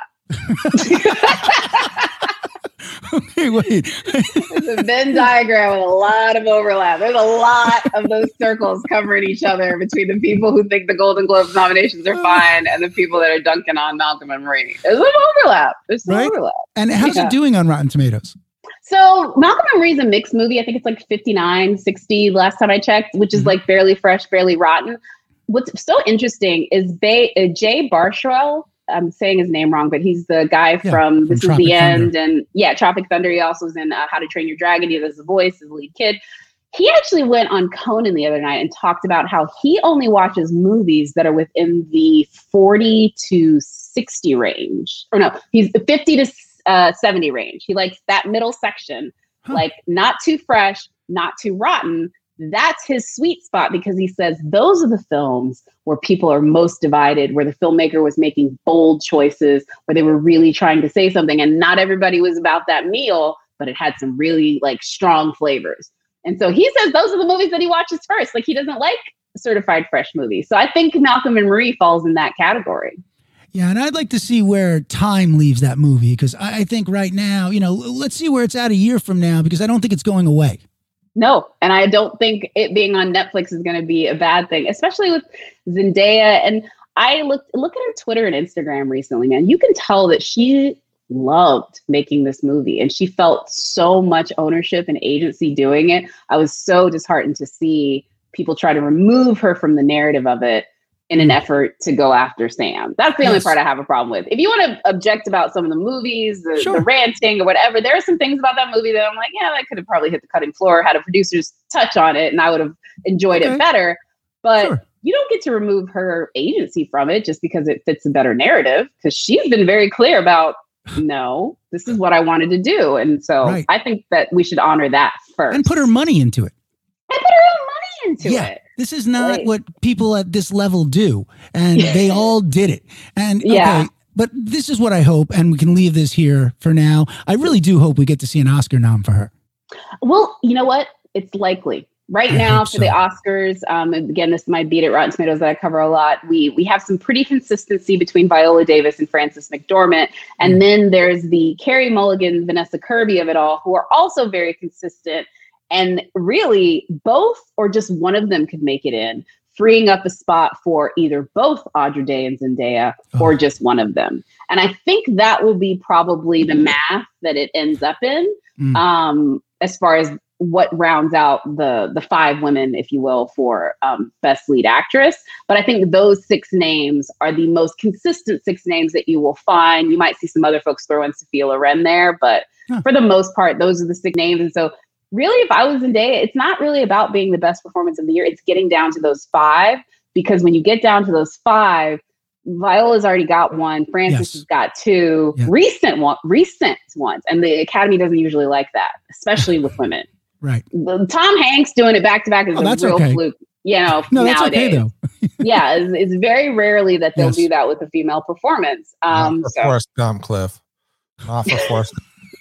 S3: Okay, wait.
S6: It's a Venn diagram with a lot of overlap. There's a lot of those circles covering each other between the people who think the Golden Globes nominations are fine and the people that are dunking on Malcolm and Marie. There's some overlap. There's some
S3: Right?
S6: overlap.
S3: And how's
S6: Yeah.
S3: it doing on Rotten Tomatoes?
S6: So Malcolm and Marie is a mixed movie. I think it's like fifty-nine, sixty last time I checked, which is
S3: Mhm.
S6: like barely fresh, barely rotten. What's so interesting is Bay, uh, Jay Baruchel. I'm saying his name wrong, but he's the guy
S3: Yeah,
S6: from
S3: from
S6: This Is
S3: Tropic
S6: the
S3: Thunder.
S6: End. And yeah, Tropic Thunder. He also was in uh, How to Train Your Dragon. He does the voice as the lead kid. He actually went on Conan the other night and talked about how he only watches movies that are within the forty to sixty range. Or no, he's the fifty to uh, seventy range. He likes that middle section,
S3: Huh.
S6: like not too fresh, not too rotten. That's his sweet spot because he says those are the films where people are most divided, where the filmmaker was making bold choices, where they were really trying to say something, and not everybody was about that meal, but it had some really like strong flavors. And so he says those are the movies that he watches first. Like he doesn't like certified fresh movies. So I think Malcolm and Marie falls in that category.
S3: Yeah, and I'd like to see where time leaves that movie because I I think right now, you know, let's see where it's at a year from now because I don't think it's going away.
S6: No, and I don't think it being on Netflix is going to be a bad thing, especially with Zendaya. And I looked look at her Twitter and Instagram recently, man. You can tell that she loved making this movie and she felt so much ownership and agency doing it. I was so disheartened to see people try to remove her from the narrative of it in an effort to go after Sam. That's the only
S3: Yes.
S6: part I have a problem with. If you want to object about some of the movies, the,
S3: Sure.
S6: the ranting or whatever, there are some things about that movie that I'm like, yeah, that could have probably hit the cutting floor, had a producer's touch on it, and I would have enjoyed
S3: Okay.
S6: it better. But
S3: Sure.
S6: you don't get to remove her agency from it just because it fits a better narrative, because she's been very clear about, no, this is what I wanted to do. And so
S3: Right.
S6: I think that we should honor that first.
S3: And put her money into it.
S6: and put her own money into
S3: Yeah.
S6: it.
S3: This is not
S6: Right.
S3: what people at this level do. And they all did it. And
S6: Yeah.
S3: okay, but this is what I hope, and we can leave this here for now. I really do hope we get to see an Oscar nom for her.
S6: Well, you know what? It's likely. Right
S3: I
S6: now
S3: hope
S6: for the
S3: so.
S6: Oscars, um, again, this is my beat at Rotten Tomatoes that I cover a lot. We we have some pretty consistency between Viola Davis and Frances McDormand. And
S3: Mm.
S6: then there's the Carey Mulligan, Vanessa Kirby of it all, who are also very consistent. And really, both or just one of them could make it in, freeing up a spot for either both Audra Day and Zendaya or
S3: Oh.
S6: just one of them. And I think that will be probably the math that it ends up in,
S3: Mm.
S6: um, as far as what rounds out the the five women, if you will, for um, best lead actress. But I think those six names are the most consistent six names that you will find. You might see some other folks throw in Sophia Loren there, but
S3: Huh.
S6: for the most part, those are the six names. And so really, if I was Zendaya, it's not really about being the best performance of the year. It's getting down to those five, because when you get down to those five, Viola's already got one. Frances
S3: Yes.
S6: has got two
S3: Yeah.
S6: recent one, recent ones. And the Academy doesn't usually like that, especially with women.
S3: Right.
S6: The- Tom Hanks doing it back to back is
S3: Oh,
S6: a
S3: that's
S6: real
S3: okay.
S6: fluke. You know,
S3: No, that's
S6: nowadays.
S3: okay, though.
S6: yeah, it's, it's very rarely that they'll
S3: Yes.
S6: do that with a female performance. Um,
S1: Not for
S6: so
S1: Forrest Gump, Cliff. Not for Forrest.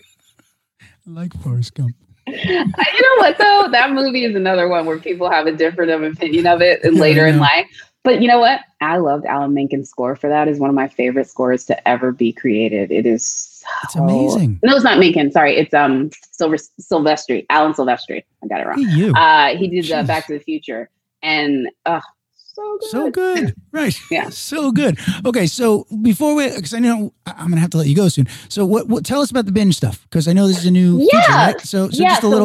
S3: I like Forrest Gump.
S6: you know what though? That movie is another one where people have a different of opinion of it and
S3: Yeah,
S6: later
S3: I
S6: in
S3: know.
S6: life. But you know what? I loved Alan Menken's score for that. Is one of my favorite scores to ever be created. It is so,
S3: It's amazing.
S6: No, it's not Menken. Sorry, it's um Silver Silvestri. Alan Silvestri. I got it wrong.
S3: Hey, you.
S6: Uh, he did uh,
S3: Jeez.
S6: Back to the Future, and uh, so good.
S3: So good. Right.
S6: Yeah.
S3: So good. Okay. So before we, because I know I- I'm going to have to let you go soon. So what, what, tell us about the binge stuff. Cause I know this is a new feature,
S6: Yeah.
S3: right? So, so
S6: Yeah,
S3: just a
S6: so
S3: little
S6: we-
S3: bit.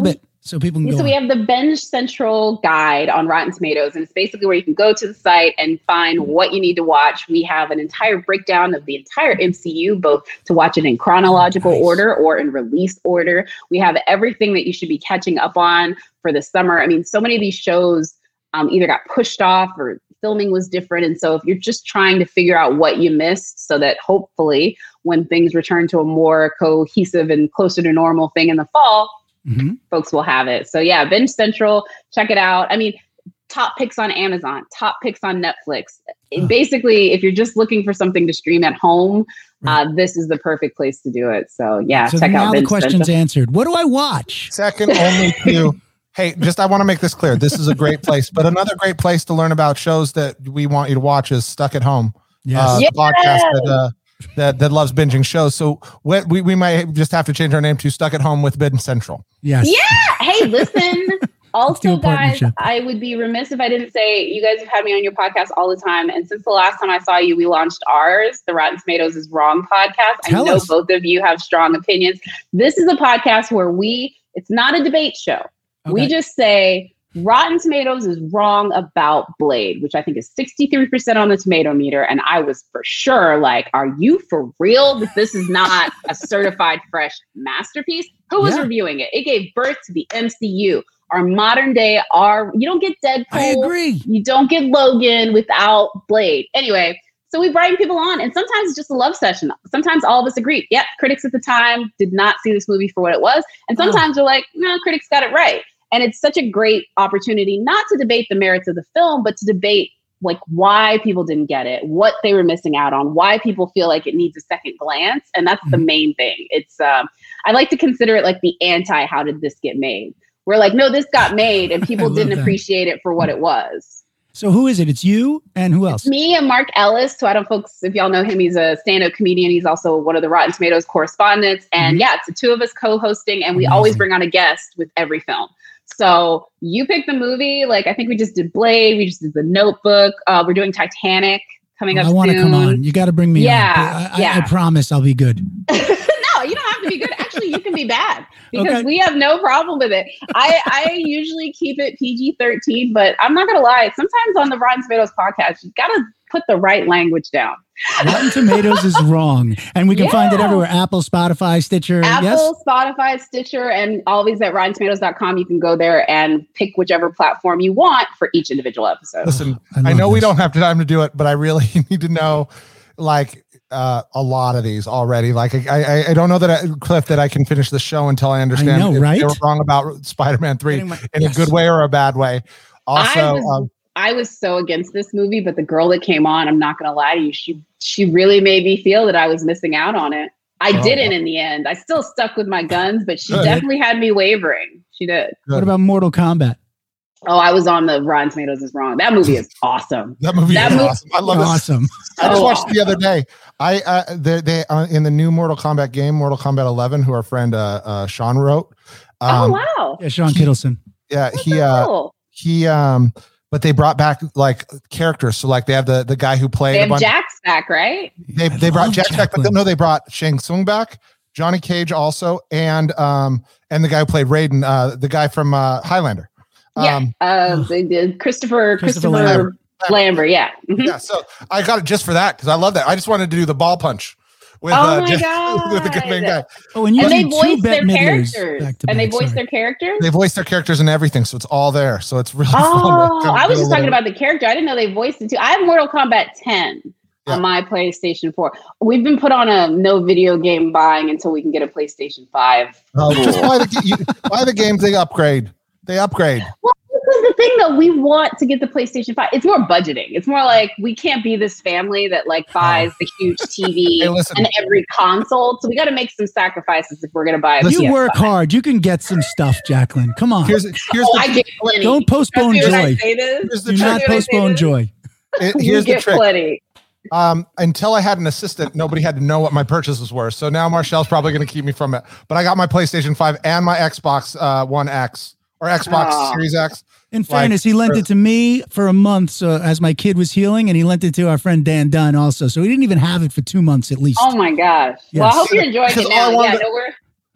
S3: So people can go
S6: So we
S3: on.
S6: have the Binge Central guide on Rotten Tomatoes, and it's basically where you can go to the site and find what you need to watch. We have an entire breakdown of the entire M C U, both to watch it in chronological
S3: Nice.
S6: order or in release order. We have everything that you should be catching up on for the summer. I mean, so many of these shows um, either got pushed off or filming was different. And so if you're just trying to figure out what you missed so that hopefully when things return to a more cohesive and closer to normal thing in the fall,
S3: Mhm.
S6: folks will have it. So yeah, Binge Central, check it out. I mean, top picks on Amazon, top picks on Netflix. It-
S3: Oh.
S6: Basically, if you're just looking for something to stream at home,
S3: Right.
S6: uh, this is the perfect place to do it. So yeah,
S3: So
S6: check
S3: now
S6: out
S3: the
S6: Binge
S3: question's
S6: Central.
S3: answered. What do I watch?
S1: Second only to, hey, just I want to make this clear. This is a great place, but another great place to learn about shows that we want you to watch is Stuck at Home,
S3: Yes.
S1: uh,
S6: Yes.
S1: podcast that, uh, that that loves binging shows. So we, we we might just have to change our name to Stuck at Home with Binge Central.
S3: Yes.
S6: Yeah. Hey, listen.
S3: do
S6: Also,
S3: a
S6: guys,
S3: partnership.
S6: I would be remiss if I didn't say you guys have had me on your podcast all the time. And since the last time I saw you, we launched ours, the Rotten Tomatoes is Wrong podcast.
S3: Tell
S6: I know
S3: us.
S6: both of you have strong opinions. This is a podcast where we, it's not a debate show. We
S3: Okay.
S6: just say Rotten Tomatoes is wrong about Blade, which I think is sixty-three percent on the tomato meter. And I was for sure like, are you for real that this is not a certified fresh masterpiece? Who was
S3: Yeah.
S6: reviewing it? It gave birth to the M C U, our modern day, our, you don't get Deadpool.
S3: I agree.
S6: You don't get Logan without Blade. Anyway, so we bring people on, and sometimes it's just a love session. Sometimes all of us agree. Yep, critics at the time did not see this movie for what it was. And
S3: Oh.
S6: sometimes we're like, no, critics got it right. And it's such a great opportunity not to debate the merits of the film, but to debate like why people didn't get it, what they were missing out on, why people feel like it needs a second glance. And that's the
S3: Mhm.
S6: main thing. It's um, I like to consider it like the anti how did this get made? We're like, no, this got made and people
S3: love
S6: didn't
S3: that.
S6: appreciate it for what it was.
S3: So who is it? It's you and who else?
S6: Me and Mark Ellis, who I don't folks, if y'all know him, he's a stand-up comedian. He's also one of the Rotten Tomatoes correspondents. And
S3: Mhm.
S6: yeah, it's the two of us co-hosting, and we
S3: Amazing.
S6: always bring on a guest with every film. So you pick the movie. Like I think we just did Blade, we just did The Notebook. Uh, we're doing Titanic coming up
S3: I want to
S6: soon.
S3: come on. You got to bring me
S6: Yeah,
S3: on. I, I,
S6: yeah.
S3: I promise I'll be good.
S6: No, you don't have to be good. Actually, you can be bad because
S3: Okay.
S6: we have no problem with it. I, I usually keep it P G thirteen, but I'm not gonna lie. Sometimes on the Rotten Tomatoes podcast, you gotta put the right language down.
S3: Rotten Tomatoes is wrong. And we can find it
S6: Yeah.
S3: everywhere. Apple, Spotify, Stitcher. Yes.
S6: Apple, Spotify, Stitcher, and always at rotten tomatoes dot com. You can go there and pick whichever platform you want for each individual episode.
S1: Listen,
S3: I
S1: I,
S3: love
S1: know we
S3: this.
S1: don't have time to do it, but I really need to know like uh, a lot of these already. Like I, I, I don't know that I, Cliff, that I can finish the show until I understand
S3: know,
S1: if
S3: right?
S1: they were wrong about Spider-Man three
S3: Getting my-
S1: in
S3: yes.
S1: a good way or a bad way. Also,
S6: I was,
S1: um,
S6: I was so against this movie, but the girl that came on, I'm not gonna lie to you, she she really made me feel that I was missing out on it. I
S1: Oh,
S6: didn't
S1: wow.
S6: in the end. I still stuck with my guns, but she
S1: Good.
S6: definitely had me wavering. She did.
S3: What about Mortal Kombat?
S6: Oh, I was on the Rotten Tomatoes is wrong. That movie is awesome.
S1: that movie
S6: that
S1: is
S6: movie-
S1: awesome. I love it.
S3: Awesome.
S1: I just
S6: Oh.
S1: watched it the other day. I uh, they they uh, in the new Mortal Kombat game, Mortal Kombat eleven, who our friend uh, uh, Sean wrote. Um,
S6: oh wow.
S3: Yeah, Sean Kittleson.
S1: Yeah,
S6: That's
S1: he
S6: so
S1: uh,
S6: cool.
S1: he um, but they brought back like characters. So like they have the the guy who played.
S6: They
S1: a
S6: have
S1: bunch-
S6: Jax back, right?
S1: They
S3: I
S1: they brought
S3: love
S1: Jack back, but
S3: Jacqueline.
S1: no, they brought Shang Tsung back, Johnny Cage also, and um and the guy who played Raiden, uh, the guy from uh, Highlander.
S6: Yeah.
S1: Um,
S6: Uh, they did Christopher
S3: Christopher
S6: Christopher,
S3: Lambert.
S6: Lambert. Yeah. Mhm.
S1: yeah, so I got it just for that because I love that. I just wanted to do the ball punch with
S6: Oh
S1: uh,
S6: my
S1: Jeff- with the good main guy.
S3: Oh, and you
S6: And they
S3: do two
S6: voice their
S3: Bette Midlers
S6: characters.
S3: back to
S6: And they
S3: back,
S6: voice
S3: sorry.
S6: their characters.
S1: They voice their characters and everything, so it's all there. So it's really fun.
S6: Oh,
S1: to
S6: I was
S1: do
S6: just
S1: a
S6: talking
S1: little-
S6: about the character. I didn't know they voiced it too. I have Mortal Kombat ten
S1: Yeah.
S6: on my PlayStation four. We've been put on a no video game buying until we can get a PlayStation five.
S1: Oh, just buy the you, buy the games. They upgrade. They upgrade.
S6: Well, this is the thing though. We want to get the PlayStation five. It's more budgeting. It's more like we can't be this family that like buys the huge T V
S1: Hey, listen.
S6: and every console. So we got to make some sacrifices if we're going to buy a
S1: Listen,
S6: P S
S3: You
S6: five.
S3: work hard. You can get some stuff, Jacqueline. Come on.
S1: Here's here's
S6: Oh,
S1: the,
S6: I get plenty.
S3: Don't postpone
S6: Trust me when I
S3: joy.
S6: say this.
S1: here's the
S3: Do
S1: trick.
S3: not
S6: Trust me when I say
S3: postpone
S6: this.
S3: joy.
S1: It-
S6: You
S1: here's the
S6: get
S1: trick.
S6: plenty.
S1: Um, until I had an assistant, nobody had to know what my purchases were. So now Marcel's probably going to keep me from it. But I got my PlayStation five and my Xbox uh, One X or Xbox
S6: Oh.
S1: Series X.
S3: In
S1: Like,
S3: fairness, he lent
S1: for-
S3: it to me for a month so as my kid was healing, and he lent it to our friend Dan Dunn also. So he didn't even have it for two months at least.
S6: Oh my gosh. Well, I
S3: Yes.
S6: hope you're enjoying
S1: Because
S6: it
S1: all I
S6: now.
S1: wanted
S6: Yeah,
S1: to-
S6: no, we're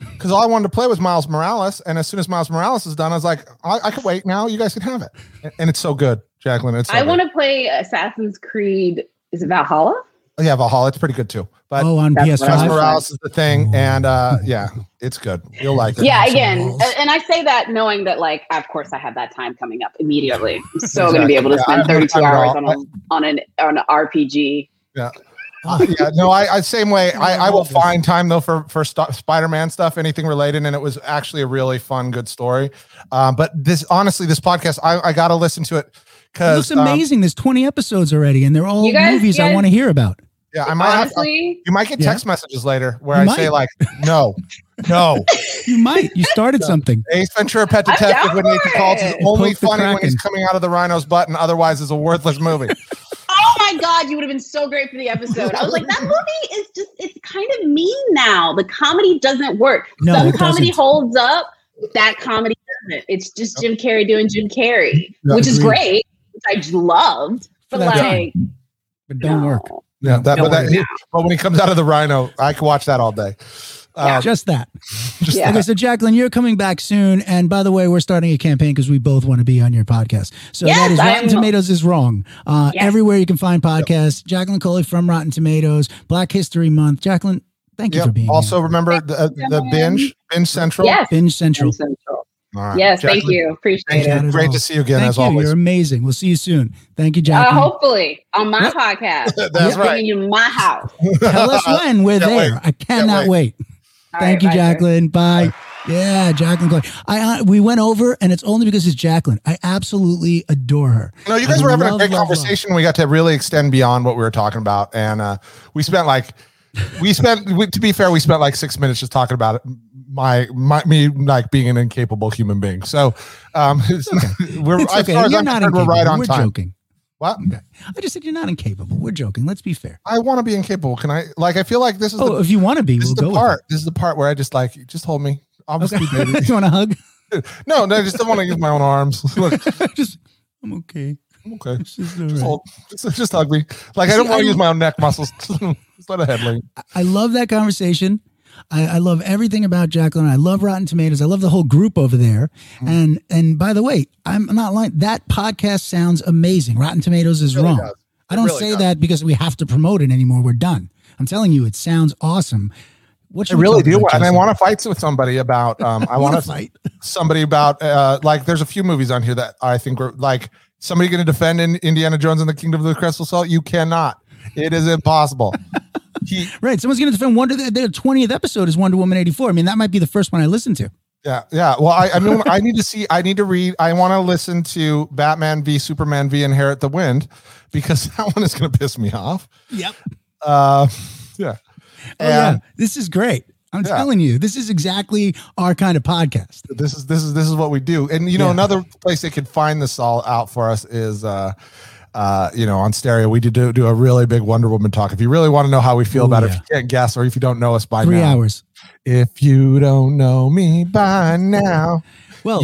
S1: because all I wanted to play was Miles Morales, and as soon as Miles Morales is done, I was like, I, I can wait now. You guys can have it, and, and it's so good, Jacqueline. It's so
S6: I want
S1: to
S6: play Assassin's Creed. Is it Valhalla?
S1: Oh, yeah, Valhalla. It's pretty good too. But
S3: Oh, on
S6: That's
S3: P S
S6: what I
S1: Miles
S3: five.
S6: was-
S1: Morales is the thing, and uh, yeah, it's good. You'll like it.
S6: Yeah,
S3: Some
S6: again,
S3: balls.
S6: and and I say that knowing that, like, of course, I have that time coming up immediately. I'm so going to be able to
S1: Yeah, I
S6: spend
S1: have no
S6: thirty-two
S1: time at
S6: hours
S1: all.
S6: on a on an on an R P G.
S1: Yeah. yeah, no, I, I same way. I, I will find time though for for st- Spider-Man stuff, anything related, and it was actually a really fun, good story. Um, but this, honestly, this podcast, I, I got to listen to it
S3: It
S1: because
S3: looks amazing. There's twenty episodes already, and they're all
S6: You guys-
S3: movies
S6: you
S3: I
S6: guys-
S3: want to hear about.
S1: yeah, I might have.
S6: Honestly,
S1: You might get
S3: Yeah.
S1: text messages later where
S3: You
S1: I say
S3: might.
S1: like, no, no.
S3: You might. You started something.
S1: Ace Ventura: Pet
S6: I'm
S1: Detective
S6: down
S1: when Nathan
S6: for
S1: calls is
S6: it.
S1: only
S3: Poke the
S1: funny when he's
S3: Kraken.
S1: coming out of the rhino's butt, and otherwise is a worthless movie.
S6: oh my god, you would have been so great for the episode. I was like, that movie is just it's kind of mean now. The comedy doesn't work.
S3: No,
S6: Some
S3: it
S6: comedy
S3: doesn't.
S6: holds up. That comedy doesn't. It's just Jim Carrey doing Jim Carrey,
S1: Yeah,
S6: which is
S3: agreed.
S6: great, which I just loved. But
S3: For that
S6: like,
S3: But don't
S6: no.
S3: work.
S1: Yeah, that,
S6: Don't
S1: but, that,
S6: work now.
S1: but when he comes out of the rhino, I can watch that all day. Uh,
S3: Just that.
S1: just
S6: Yeah.
S3: Okay, so Jacqueline, you're coming back soon. And by the way, we're starting a campaign because we both want to be on your podcast. So
S6: Yes,
S3: that is Rotten
S6: I'm-
S3: Tomatoes is wrong. Uh,
S6: Yes.
S3: Everywhere you can find podcasts. Jacqueline Coley from Rotten Tomatoes, Black History Month. Jacqueline, thank you
S1: Yep.
S3: for being
S1: Also,
S3: here.
S1: remember the, uh, the binge, binge central.
S6: yes,
S3: Binge Central.
S6: Central.
S1: All right.
S6: Yes, thank
S1: Jacqueline,
S6: you. Appreciate
S1: Thank
S6: it.
S3: Not
S1: you.
S3: at
S1: Great
S3: all.
S1: to see you again,
S3: Thank
S1: as
S3: you.
S1: always.
S3: You're amazing. We'll see you soon. Thank you,
S6: Uh,
S3: Jacqueline.
S6: hopefully on my podcast.
S1: That's
S6: I'm
S1: right.
S6: bringing you my house.
S3: Tell us when. We're
S1: Can't
S3: there.
S1: wait.
S3: I cannot
S1: wait.
S3: wait.
S6: All
S3: Thank
S6: right,
S3: you,
S6: bye,
S3: Jacqueline. Bye. Yeah, Jacqueline Coley. I uh, we went over, and it's only because it's Jacqueline. I absolutely adore her.
S1: No, you guys
S3: I
S1: were having a
S3: love,
S1: great
S3: love, love.
S1: conversation. We got to really extend beyond what we were talking about, and uh, we spent like we spent. We, to be fair, we spent like six minutes just talking about it. My, my me like being an incapable human being. So, um, it's, we're
S3: It's
S1: as
S3: okay.
S1: far as
S3: You're
S1: I'm
S3: not
S1: concerned, we're
S3: incapable.
S1: right on
S3: We're
S1: time.
S3: joking.
S1: What?
S3: Okay. I just said you're not incapable. We're joking. Let's be fair.
S1: I want to be incapable. Can I? Like, I feel like this is
S3: Oh,
S1: the
S3: if you want to be,
S1: this
S3: we'll
S1: is
S3: go
S1: the
S3: with
S1: part. This is the part where I just like just hold me. I'll
S3: it.
S1: just be
S3: Okay.
S1: baby.
S3: You want a hug?
S1: No, no, I just don't want to use my own arms. Look,
S3: just, I'm okay.
S1: I'm okay.
S3: This is all
S1: Just,
S3: right.
S1: hold, just, just hug me. Like I
S3: See,
S1: don't want
S3: I-
S1: to use my own neck muscles. Just let a head lean.
S3: I love that conversation. I, I love everything about Jacqueline. I love Rotten Tomatoes. I love the whole group over there.
S1: Mm.
S3: And and by the way, I'm not lying. That podcast sounds amazing. Rotten Tomatoes is
S1: really
S3: wrong.
S1: does.
S3: I don't
S1: really
S3: say
S1: does.
S3: that because we have to promote it anymore. We're done. I'm telling you, it sounds awesome. What
S1: I
S3: should we
S1: really
S3: talk
S1: do,
S3: about,
S1: and I
S3: Justin?
S1: want to fight with somebody about. Um, I want
S3: wanna
S1: to
S3: fight.
S1: somebody about. Uh, like, there's a few movies on here that I think are like somebody going to defend in Indiana Jones and the Kingdom of the Crystal Skull. You cannot. It is impossible. He,
S3: Right. Someone's going to defend Wonder. Their twentieth episode is Wonder Woman eighty-four. I mean, that might be the first one I listen to.
S1: yeah, yeah. Well, I, I mean, I need to see. I need to read. I want to listen to Batman v Superman v Inherit the Wind because that one is going to piss me off.
S3: Yep.
S1: Uh, yeah.
S3: Oh, yeah.
S1: And
S3: This is great. I'm
S1: Yeah.
S3: telling you, this is exactly our kind of podcast.
S1: this is this is this is what we do. And you know,
S3: Yeah.
S1: another place they could find this all out for us is uh uh you know, on stereo. We did do, do a really big Wonder Woman talk. If you really want to know how we feel
S3: Oh,
S1: about it,
S3: yeah.
S1: if you can't guess or if you don't know us by
S3: Three
S1: now.
S3: hours.
S1: If you don't know me by now,
S3: Well,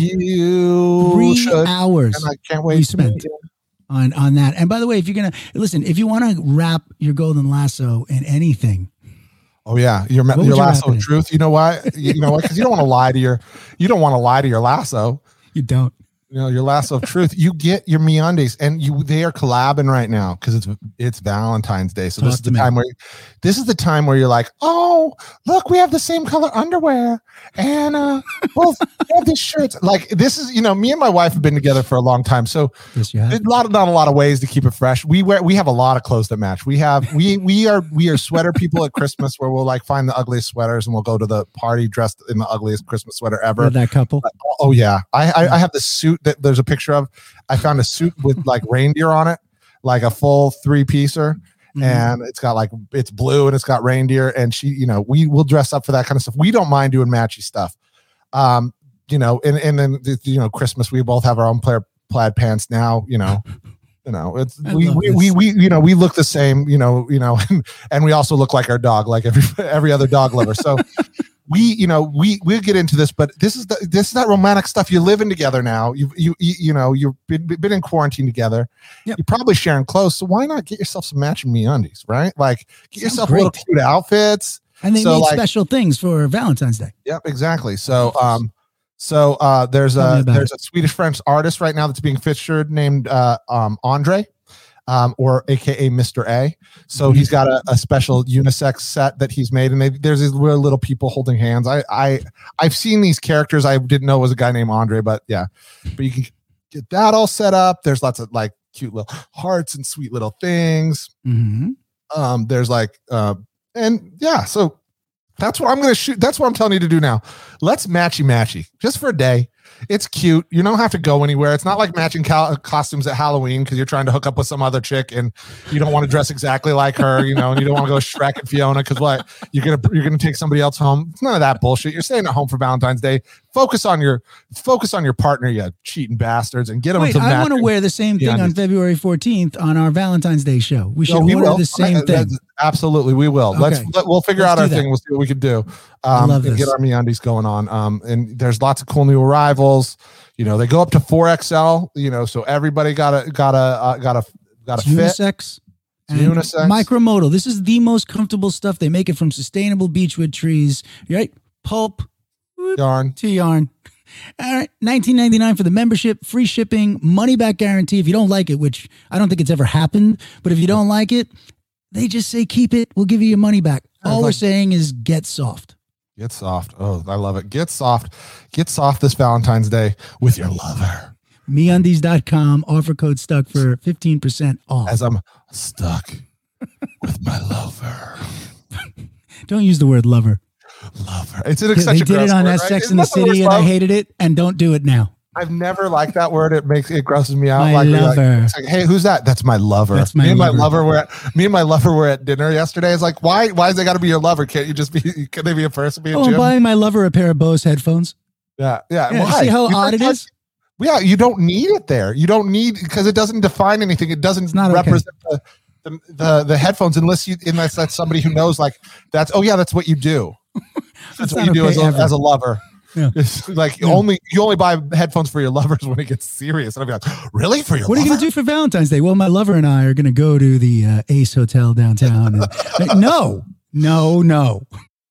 S1: you
S3: three
S1: should.
S3: hours
S1: And I can't wait
S3: we
S1: to meet
S3: spent.
S1: you.
S3: on on that. And by the way, if you're gonna listen, if you want to wrap your golden lasso in anything,
S1: Oh yeah, your
S3: What would
S1: your
S3: you
S1: lasso
S3: wrap it
S1: of
S3: in?
S1: truth. You know why? You, you know what? Because you don't want to lie to your you don't want to lie to your lasso.
S3: you don't.
S1: You know, your lasso of truth. You get your MeUndies, and you they are collabing right now because it's it's Valentine's Day. So
S3: Talk
S1: this is
S3: to
S1: the
S3: me.
S1: time where this is the time where you're like, oh, look, we have the same color underwear, and uh, both have these shirts. Like this is, you know, me and my wife have been together for a long time, so
S3: Yes, you have.
S1: there's a lot of not a lot of ways to keep it fresh. We wear we have a lot of clothes that match. We have we we are we are sweater people at Christmas where we'll like find the ugliest sweaters and we'll go to the party dressed in the ugliest Christmas sweater ever.
S3: With that couple.
S1: Oh yeah, I, I I have the suit that there's a picture of. I found a suit with like reindeer on it, like a full three piecer,
S3: Mhm.
S1: and it's got like it's blue and it's got reindeer. And she, you know, we will dress up for that kind of stuff. We don't mind doing matchy stuff, um, you know. And and then you know, Christmas we both have our own plaid plaid pants now. You know, you know, it's
S3: I
S1: we
S3: love
S1: we,
S3: this.
S1: we we you know we look the same. You know, you know, and, and we also look like our dog, like every every other dog lover. So. We, you know, we we'll get into this, but this is the this is that romantic stuff. You're living together now. You you you, you know you've been, been in quarantine together.
S3: Yep.
S1: You're probably sharing clothes, so why not get yourself some matching MeUndies, right? Like get
S3: Sounds
S1: yourself
S3: great.
S1: little cute outfits.
S3: And they
S1: So,
S3: make
S1: like-
S3: special things for Valentine's Day.
S1: Yep, exactly. So, um, so uh, there's
S3: Tell me
S1: a
S3: about
S1: there's a Swedish French artist right now that's being featured named uh, um, Andre, um, or A K A Mister A. So he's got a, a special unisex set that he's made, and they, there's these little, little people holding hands. I I I've seen these characters. I didn't know it was a guy named Andre, but yeah, but you can get that all set up. There's lots of like cute little hearts and sweet little things.
S3: Mm-hmm.
S1: Um, there's like, uh, and yeah, so that's what I'm going to shoot. That's what I'm telling you to do now. Let's matchy matchy just for a day. It's cute. You don't have to go anywhere. It's not like matching cal- costumes at Halloween because you're trying to hook up with some other chick and you don't want to dress exactly like her, you know, and you don't want to go Shrek and Fiona because what you're gonna you're gonna take somebody else home. It's none of that bullshit. You're staying at home for Valentine's Day. Focus on your focus on your partner, you cheating bastards, and get them
S3: Wait,
S1: to
S3: I want to
S1: matching-
S3: wear the same thing
S1: Yeah,
S3: on February fourteenth on our Valentine's Day show. We should
S1: No, we
S3: order
S1: will.
S3: the same
S1: Uh,
S3: thing.
S1: that's- Absolutely, we will. Let's
S3: Okay.
S1: let, we'll figure
S3: Let's
S1: out
S3: do
S1: our
S3: that.
S1: thing. We'll see what we can do.
S3: I
S1: Um,
S3: love
S1: and
S3: this.
S1: get our MeUndies going on. Um, and there's lots of cool new arrivals. You know, they go up to four X L. You know, so everybody got a got a uh, got a got a
S3: It's
S1: fit.
S3: unisex. And
S1: unisex.
S3: Micromodal. This is the most comfortable stuff. They make it from sustainable beechwood trees, right? Pulp
S1: Yarn.
S3: to yarn. All right, nineteen ninety-nine for the membership, free shipping, money back guarantee. If you don't like it, which I don't think it's ever happened, but if you don't like it, they just say keep it. We'll give you your money back.
S1: Yeah,
S3: All
S1: it's
S3: we're
S1: like-
S3: saying is get soft.
S1: Get soft. Oh, I love it. Get soft. Get soft this Valentine's Day with your lover.
S3: MeUndies dot com, offer code stuck for fifteen percent off.
S1: As I'm stuck with my lover.
S3: Don't use the word lover.
S1: Lover. It's an,
S3: They
S1: such a
S3: did
S1: gross
S3: it on
S1: word,
S3: that
S1: right?
S3: Sex
S1: Isn't
S3: in the
S1: that worst
S3: City, and I
S1: love?
S3: hated it. And don't do it now.
S1: I've never liked that word. It makes it grosses me out.
S3: My
S1: like, like-
S3: lover.
S1: it's like, hey, who's that? That's my lover.
S3: That's my
S1: me and
S3: lover.
S1: my lover were at me and my lover were at dinner yesterday. It's like, why? Why is they got to be your lover? Can't you just be? Can they be a person? Be a
S3: Oh, I'm
S1: Jim?
S3: buying my lover a pair of Bose headphones.
S1: Yeah, yeah.
S3: Yeah,
S1: Why?
S3: see how
S1: You
S3: odd
S1: don't
S3: it
S1: like-
S3: is?
S1: Yeah, you don't need it there. You don't need because it doesn't define anything. It doesn't
S3: not okay.
S1: represent the, the the the headphones unless you unless that's somebody who knows like that's oh yeah that's what you do. That's
S3: That's
S1: what
S3: not
S1: you do
S3: okay
S1: as a,
S3: ever.
S1: as a lover.
S3: Yeah.
S1: It's like you
S3: Yeah.
S1: only you only buy headphones for your lovers when it gets serious. And I'd be like, really for your
S3: What are you
S1: lover?
S3: going to do for Valentine's Day? Well, my lover and I are going to go to the uh, Ace Hotel downtown. And, like, no, no, no.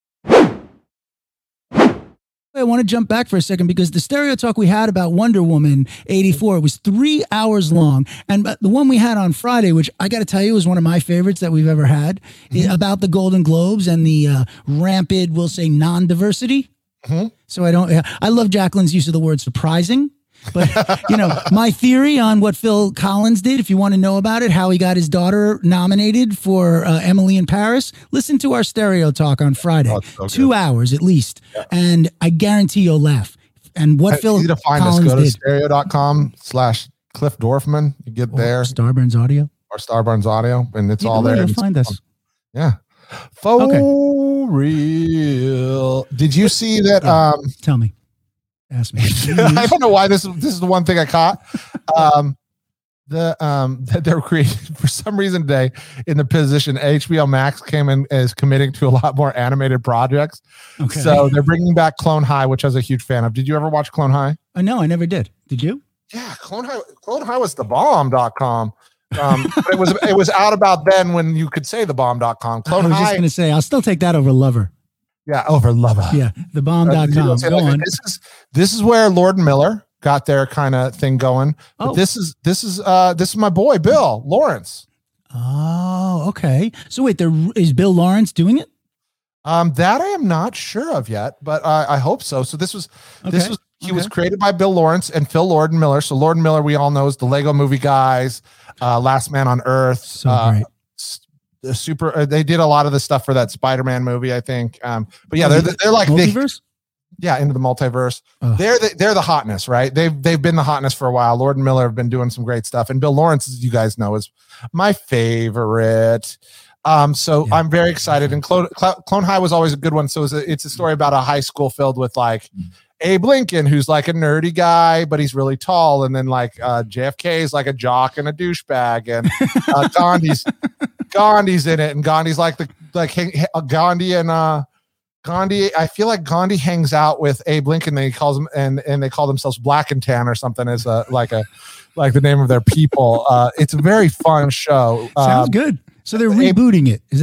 S3: I want to jump back for a second because the stereo talk we had about Wonder Woman eighty-four was three hours long. And but the one we had on Friday, which I got to tell you was one of my favorites that we've ever had, i- about the Golden Globes and the uh, rampant, we'll say, non-diversity.
S1: Mhm.
S3: So I don't, I love Jacqueline's use of the word surprising. But, you know, my theory on what Phil Collins did, if you want to know about it, how he got his daughter nominated for uh, Emily in Paris, listen to our stereo talk on Friday.
S1: Oh, it's so
S3: Two
S1: good.
S3: hours at least. And I guarantee you'll laugh. And what Phil
S1: Easy to find us.
S3: Collins
S1: Go to
S3: did.
S1: stereo.com slash Cliff Dorfman. You get there,
S3: Or Starburns Audio.
S1: or Starburns Audio, and it's
S3: Either
S1: all
S3: way,
S1: there.
S3: You'll
S1: It's
S3: find
S1: fun.
S3: us.
S1: Yeah. For real. Did you see that?
S3: Yeah.
S1: Um,
S3: Tell me. Ask me.
S1: I don't know why this this is the one thing I caught. Um, the um that they were creating for some reason today in the position H B O Max came in as committing to a lot more animated projects.
S3: Okay.
S1: So they're bringing back Clone High, which I was a huge fan of. Did you ever watch Clone High?
S3: Uh, no, I never did. Did you?
S1: Yeah, Clone High. Clone High was the bomb dot com. Um, but it was it was out about then when you could say the bomb dot com.
S3: I
S1: Clone
S3: was just
S1: High.
S3: going to say, I'll still take that over Lover.
S1: Yeah, over Lover.
S3: Yeah, the bomb
S1: Uh,
S3: dot
S1: you know,
S3: com.
S1: say,
S3: Go
S1: like,
S3: on.
S1: This is this is where Lord and Miller got their kind of thing going. But
S3: Oh.
S1: this is this is uh this is my boy Bill Lawrence.
S3: Oh, okay. So wait, there is Bill Lawrence doing it?
S1: Um, that I am not sure of yet, but uh, I hope so. So this was this
S3: Okay,
S1: was he was
S3: okay.
S1: created by Bill Lawrence and Phil Lord and Miller. So Lord and Miller, we all know, is the Lego Movie guys, uh, Last Man on Earth.
S3: So
S1: uh,
S3: great.
S1: s- the super. Uh, they did a lot of the stuff for that Spider-Man movie, I think. Um, but yeah,
S3: Oh,
S1: they're they're like they,
S3: Multiverse?
S1: yeah into the multiverse.
S3: Oh.
S1: They're the, they're the hotness, right? They've they've been the hotness for a while. Lord and Miller have been doing some great stuff, and Bill Lawrence, as you guys know, is my favorite. Um, so
S3: Yeah.
S1: I'm very excited. And Clone, Cl- Clone High was always a good one. So it's a, it's a story about a high school filled with like Abe Lincoln, who's like a nerdy guy, but he's really tall. And then like uh, J F K is like a jock and a douchebag, and uh, Gandhi's Gandhi's in it, and Gandhi's like the like hang, uh, Gandhi and uh, Gandhi. I feel like Gandhi hangs out with Abe Lincoln. They calls him and and they call themselves Black and Tan or something as a like a like the name of their people. Uh, it's a very fun show.
S3: Sounds
S1: Um,
S3: good. So they're
S1: Abe-
S3: rebooting it. Is that
S1: Yep.
S3: it?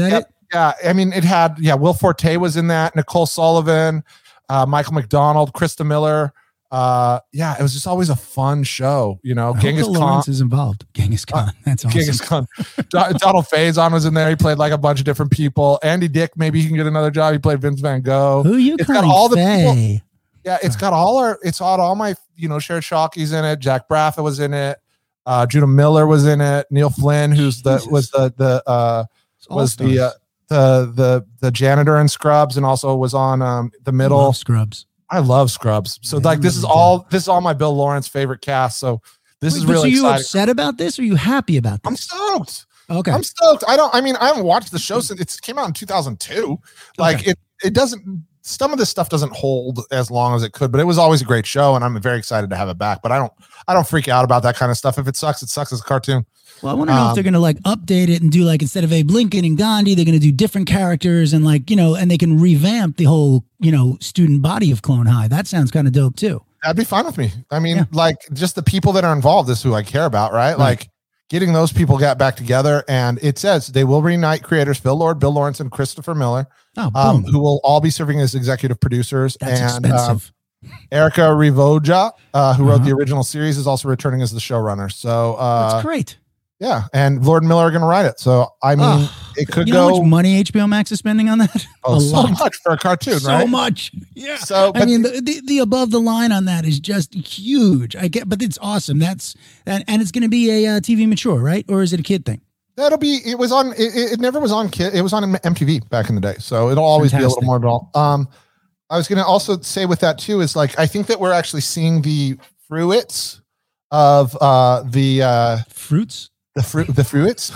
S1: Yeah, I mean, it had yeah. Will Forte was in that. Nicole Sullivan, uh, Michael McDonald, Krista Miller. Uh, yeah, it was just always a fun show. You know,
S3: I
S1: Genghis
S3: hope that
S1: Khan.
S3: Lawrence is involved. Genghis Khan. That's awesome.
S1: Genghis Khan. Do- Donald Faison was in there. He played like a bunch of different people. Andy Dick, maybe he can get another job. He played Vince Van Gogh.
S3: Who you
S1: It's
S3: calling
S1: got all the people.
S3: Faye?
S1: Yeah, it's got all our. It's got all my. You know, Sharon Shockey's in it. Jack Bratha was in it. Uh, Judah Miller was in it. Neil Flynn, who's the
S3: Jesus.
S1: was the the uh,
S3: It's
S1: was the
S3: all-stars.
S1: uh, the the the janitor in Scrubs, and also was on um, the middle.
S3: Love Scrubs.
S1: I love Scrubs. So
S3: Yeah,
S1: like
S3: I
S1: this is
S3: really do.
S1: all this is all my Bill Lawrence favorite cast. So this
S3: Wait,
S1: is
S3: but
S1: really
S3: so you
S1: exciting.
S3: upset about this, or are you happy about
S1: I'm
S3: this?
S1: stoked.
S3: Okay.
S1: I'm stoked. I don't. I mean, I haven't watched the show since it came out in two thousand two. Like
S3: Okay.
S1: it. It doesn't. Some of this stuff doesn't hold as long as it could, but it was always a great show, and I'm very excited to have it back. But I don't. I don't freak out about that kind of stuff. If it sucks, it sucks as a cartoon.
S3: Well, I want to know if
S1: Um,
S3: they're going to like update it and do like instead of Abe Lincoln and Gandhi, they're going to do different characters and like, you know, and they can revamp the whole, you know, student body of Clone High. That sounds kind of dope too.
S1: That'd be fine with me. I mean,
S3: Yeah.
S1: like just the people that are involved is who I care about, right? Like getting those people got back together, and it says they will reunite creators Phil Lord, Bill Lawrence, and Christopher Miller,
S3: Oh,
S1: um,
S3: boom.
S1: who will all be serving as executive producers.
S3: That's
S1: and um,
S3: expensive.
S1: Erica Rivoja, uh, who wrote
S3: Uh-huh.
S1: the original series, is also returning as the showrunner. So uh,
S3: That's great.
S1: yeah, and Lord and Miller are going to write it. So I mean,
S3: Ugh.
S1: it could
S3: You know how
S1: go
S3: much money H B O Max is spending on that?
S1: oh,
S3: A
S1: so
S3: lot.
S1: much for a cartoon,
S3: So
S1: right?
S3: much. Yeah.
S1: So,
S3: I
S1: but
S3: mean, the, the the above the line on that is just huge. I get, but it's awesome. That's and, and it's going to be a uh, T V mature, right? Or is it a kid thing?
S1: that'll be. It was on. It, it it never was on. Kid. It was on M T V back in the day. So it'll always
S3: Fantastic.
S1: be a little more adult. Um, I was going to also say with that too is like I think that we're actually seeing the fruits of uh the uh
S3: Fruits.
S1: the fruit the fruits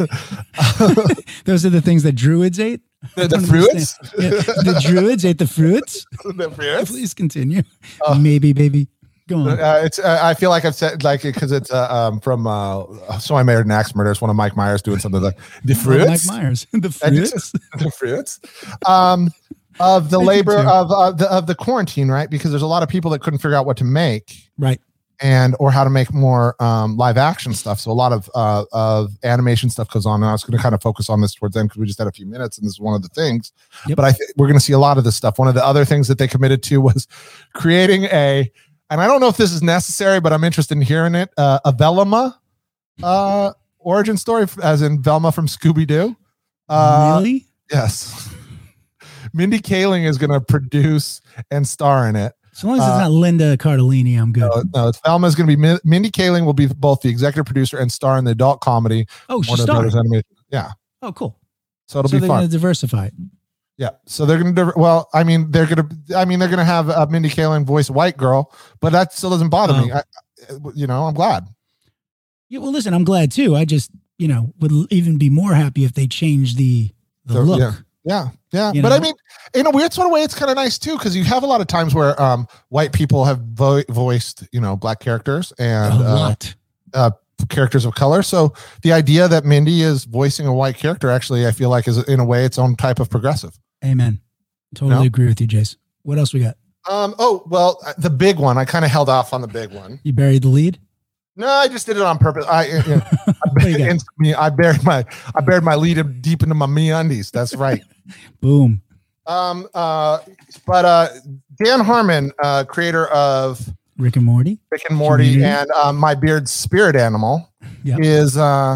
S3: Those are the things that druids ate.
S1: the,
S3: I
S1: the
S3: don't
S1: fruits
S3: understand. Yeah, the druids ate the fruits.
S1: the fruits.
S3: Please continue.
S1: Oh.
S3: Maybe, baby. Go on.
S1: Uh, it's. Uh, I feel like I've said like it because it's uh, um from uh. So I married an axe murder. It's one of Mike Myers doing something like the
S3: Oh,
S1: fruits.
S3: Mike Myers. The
S1: I just-
S3: fruits.
S1: the fruits. Um, of the
S3: I do
S1: labor
S3: too.
S1: of of the of the quarantine, right? Because there's a lot of people that couldn't figure out what to make
S3: Right.
S1: and or how to make more um live action stuff. So a lot of uh of animation stuff goes on. And I was going to kind of focus on this towards the end because we just had a few minutes, and this is one of the things.
S3: Yep.
S1: But I think we're going to see a lot of this stuff. One of the other things that they committed to was creating a. And I don't know if this is necessary, but I'm interested in hearing it. Uh, a Velma uh, origin story, as in Velma from Scooby Doo. Uh,
S3: really?
S1: Yes. Mindy Kaling is going to produce and star in it.
S3: As long as it's
S1: uh,
S3: not Linda Cardellini, I'm good.
S1: No, no, it's Velma is going to be Min- Mindy Kaling will be both the executive producer and star in the adult comedy.
S3: oh, she's
S1: Warner
S3: starring.
S1: Brothers Animation. Yeah,
S3: Oh, cool.
S1: so it'll
S3: so
S1: be
S3: they're
S1: fun.
S3: going to diversify it.
S1: Yeah, so they're going to. Well, I mean, they're going to. I mean, they're going to have uh, Mindy Kaling voice a white girl, but that still doesn't bother me.
S3: Oh.
S1: I, I- you know, I'm glad.
S3: Yeah, well, listen, I'm glad too. I just, you know, would l- even be more happy if they changed the the
S1: So,
S3: look.
S1: yeah. Yeah, yeah,
S3: You
S1: but I
S3: know?
S1: mean, in a weird sort of way, it's kind of nice too because you have a lot of times where um, white people have vo- voiced, you know, black characters and
S3: a
S1: uh,
S3: lot.
S1: uh, characters of color. So the idea that Mindy is voicing a white character actually, I feel like, is in a way its own type of progressive.
S3: Amen. Totally
S1: No?
S3: agree with you, Jace. What else we got?
S1: Um. Oh well, uh, the big one. I kind of held off on the big one.
S3: You buried the lead?
S1: No, I just did it on purpose. I, you know, I,
S3: What do you got?
S1: buried, me, I buried my I buried my lead in- deep into my MeUndies. That's right.
S3: Boom.
S1: um. Uh. But uh, Dan Harmon, uh, creator of
S3: Rick and Morty.
S1: Rick and Morty
S3: Community.
S1: and uh, My Beard's Spirit Animal,
S3: Yep.
S1: is uh,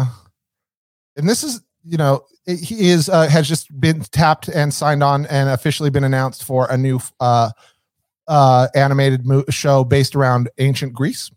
S1: and this is you know he is uh, has just been tapped and signed on and officially been announced for a new uh, uh, animated mo- show based around ancient Greece.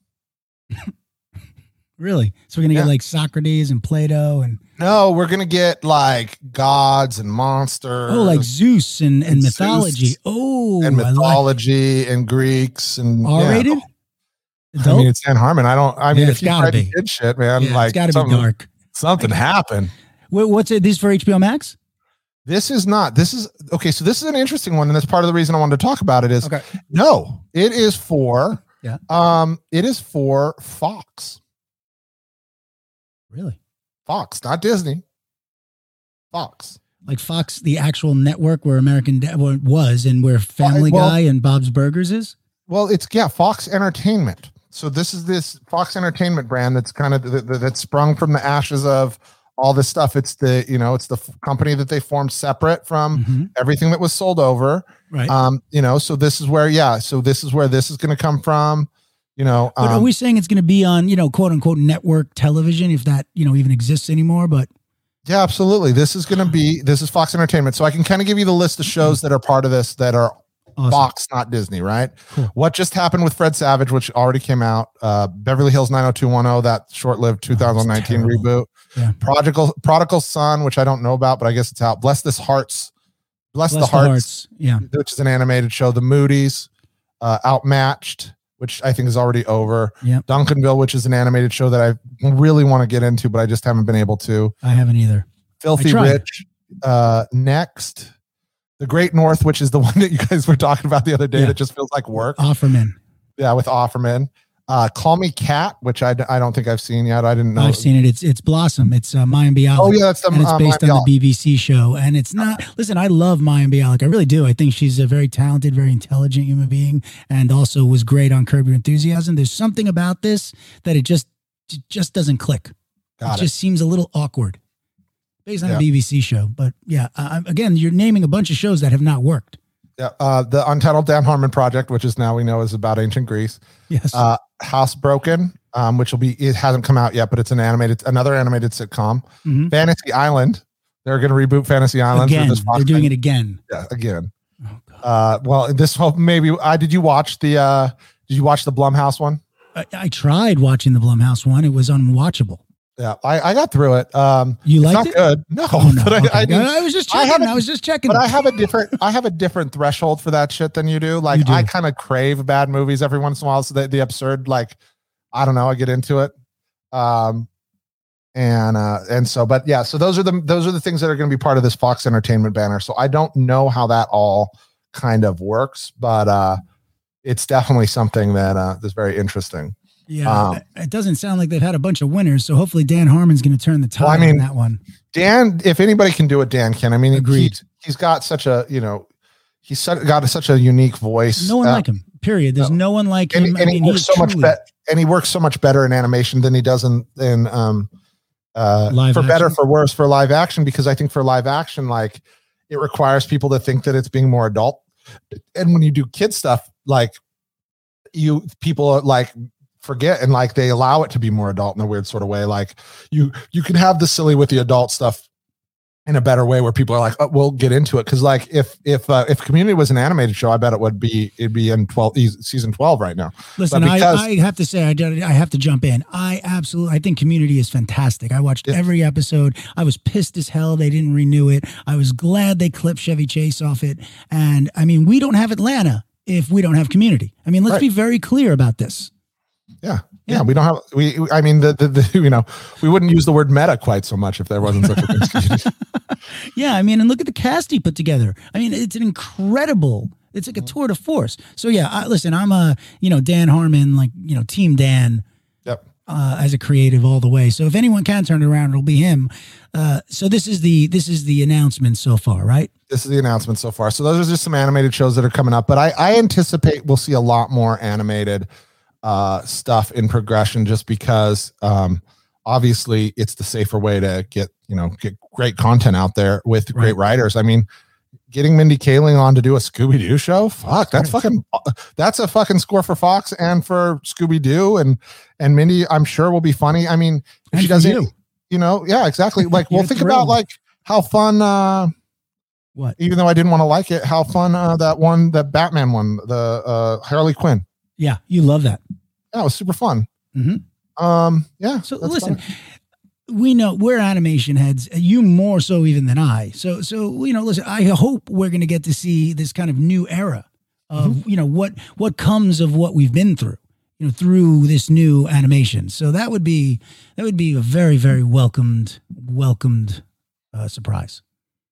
S3: Really? So we're going to
S1: Yeah.
S3: get like Socrates and Plato and,
S1: No, we're gonna get like gods and monsters.
S3: oh, like Zeus and, and
S1: and
S3: mythology.
S1: Zeus
S3: Oh,
S1: and
S3: I like
S1: mythology and Greeks and yeah.
S3: R-rated?
S1: I
S3: Adult?
S1: mean, it's Dan Harmon. I don't. I mean,
S3: Yeah,
S1: if
S3: it's
S1: you
S3: gotta
S1: writing
S3: be.
S1: kid shit, man,
S3: Yeah,
S1: like
S3: it's got to be
S1: something,
S3: dark.
S1: something happened.
S3: Wait, what's it? This is for H B O Max?
S1: This is not. This is okay. So this is an interesting one, and that's part of the reason I wanted to talk about it. Is
S3: Okay.
S1: no, it is for
S3: Yeah.
S1: um, it is for Fox,
S3: Really?
S1: Fox, not Disney, Fox.
S3: Like Fox, the actual network where American Dad well, it was and where Family
S1: well-
S3: Guy and Bob's Burgers is?
S1: Well, it's yeah, Fox Entertainment. So this is this Fox Entertainment brand that's kind of th- th- that's sprung from the ashes of all this stuff. It's the, you know, it's the f- company that they formed separate from
S3: Mm-hmm.
S1: everything that was sold over.
S3: Right.
S1: Um, you know, so this is where, yeah, so this is where this is going to come from, you know.
S3: But are
S1: um,
S3: we saying it's going to be on, you know, quote unquote network television, if that, you know, even exists anymore? But
S1: Yeah, absolutely. This is going to be, this is Fox Entertainment. So I can kind of give you the list of shows that are part of this that are
S3: awesome.
S1: Fox, not Disney, right?
S3: Cool.
S1: What just happened with Fred Savage, which already came out, uh, Beverly Hills nine oh two one oh, that short-lived two thousand nineteen
S3: terrible.
S1: reboot.
S3: Yeah.
S1: Prodigal Prodigal Son, which I don't know about, but I guess it's out. Bless This Hearts, Bless,
S3: Bless
S1: the, Hearts,
S3: Yeah.
S1: which is an animated show. The Moody's, uh, Outmatched, which I think is already over.
S3: Yep.
S1: Duncanville, which is an animated show that I really want to get into, but I just haven't been able to.
S3: I haven't either.
S1: Filthy
S3: I tried.
S1: Rich, uh, Next, The Great North, which is the one that you guys were talking about the other day
S3: Yeah.
S1: that just feels like work.
S3: Offerman.
S1: Yeah, with Offerman. Uh, Call Me Cat, which I, d- I don't think I've seen yet. I didn't know.
S3: I've seen it. It's it's Blossom. It's uh, Mayim Bialik.
S1: Oh yeah, that's the
S3: and it's
S1: uh,
S3: based
S1: Maya
S3: on the
S1: Bialik.
S3: B B C show. And it's not, listen, I love Mayim Bialik. I really do. I think she's a very talented, very intelligent human being, and also was great on Curb Your Enthusiasm. There's something about this that it just, it just doesn't click.
S1: Got
S3: it
S1: it.
S3: just seems a little awkward. Based on
S1: Yeah.
S3: a B B C show. But yeah, uh, again, you're naming a bunch of shows that have not worked.
S1: Yeah, uh, the Untitled Dan Harmon Project, which is now we know is about ancient Greece.
S3: Yes.
S1: Uh, Housebroken, um, which will be, it hasn't come out yet, but it's an animated, another animated sitcom.
S3: Mhm.
S1: Fantasy Island, they're going to reboot Fantasy Island.
S3: Again,
S1: through this Fox
S3: they're doing
S1: thing.
S3: it again.
S1: Yeah, again.
S3: Oh, God.
S1: Uh, well, this well maybe. I did you watch the? Uh, did you watch the Blumhouse one?
S3: I, I tried watching the Blumhouse one. It was unwatchable.
S1: Yeah, I, I got through it. Um,
S3: You
S1: it's
S3: liked
S1: not
S3: it?
S1: good. No,
S3: Oh, no.
S1: but I,
S3: Okay.
S1: I, didn't-
S3: I was just
S1: I
S3: checking.
S1: haven't-
S3: I, was just checking.
S1: but I have a different. I have a different threshold for that shit than you do. Like
S3: You do.
S1: I kind of crave bad movies every once in a while. So the, the absurd, like I don't know, I get into it. Um, and uh, and so, but yeah, so those are the those are the things that are going to be part of this Fox Entertainment banner. So I don't know how that all kind of works, but uh, it's definitely something that uh, is very interesting.
S3: Yeah,
S1: Um,
S3: it- it doesn't sound like they've had a bunch of winners. So hopefully Dan Harmon's going to turn the tide
S1: Well, I mean,
S3: on that one.
S1: Dan, if anybody can do it, Dan can. I mean,
S3: Agreed.
S1: he's, he's got such a, you know, he's such- got such a unique voice.
S3: No one
S1: Uh,
S3: like him. Period. There's no, one like
S1: and,
S3: him. I
S1: and
S3: mean,
S1: he works
S3: he's
S1: so much
S3: truly-
S1: better, and he works so much better in animation than he does in, in um, uh,
S3: Live
S1: for better,
S3: action.
S1: for worse, for live action, because I think for live action, like it requires people to think that it's being more adult. And when you do kid stuff, like you, people are like, forget and like they allow it to be more adult in a weird sort of way. Like you you can have the silly with the adult stuff in a better way where people are like, oh, we'll get into it. Cause like if if uh, if Community was an animated show, I bet it would be it'd be in twelve season twelve right now.
S3: Listen,
S1: But
S3: I,
S1: because-
S3: I have to say, I, did- I have to jump in. I absolutely, I think Community is fantastic. I watched
S1: Yeah.
S3: every episode. I was pissed as hell they didn't renew it. I was glad they clipped Chevy Chase off it. And I mean, we don't have Atlanta if we don't have Community. I mean, let's
S1: Right.
S3: be very clear about this.
S1: Yeah. Yeah, we don't have we. I mean, the, the the you know, we wouldn't use the word meta quite so much if there wasn't such a thing.
S3: Yeah, I mean, and look at the cast he put together. I mean, it's an incredible. It's like a tour de force. So yeah, I, listen, I'm a you know Dan Harmon, like you know Team Dan
S1: Yep.
S3: uh, as a creative all the way. So if anyone can turn it around, it'll be him. Uh, so this is the this is the announcement so far, right?
S1: This is the announcement so far. So those are just some animated shows that are coming up. But I I anticipate we'll see a lot more animated uh stuff in progression, just because um obviously it's the safer way to get you know get great content out there with great writers. I mean, getting Mindy Kaling on to do a Scooby-Doo show, fuck, that's fucking that's a fucking score for Fox and for Scooby-Doo, and and Mindy I'm sure will be funny. I mean, if
S3: And
S1: she
S3: for
S1: does it,
S3: you.
S1: you know, yeah, exactly. Like, well,
S3: You're
S1: think
S3: thrilled.
S1: about like how fun uh
S3: What?
S1: even though I didn't want to like it, how fun uh, that one, that Batman one, the uh, Harley Quinn.
S3: Yeah, you love that.
S1: Yeah, it was super fun.
S3: Mhm.
S1: Um, yeah.
S3: So
S1: that's
S3: listen,
S1: fun.
S3: we know we're animation heads. You more so even than I. So so you know, listen. I hope we're going to get to see this kind of new era of
S1: Mm-hmm.
S3: you know what what comes of what we've been through. You know, through this new animation. So that would be that would be a very very welcomed welcomed uh, surprise.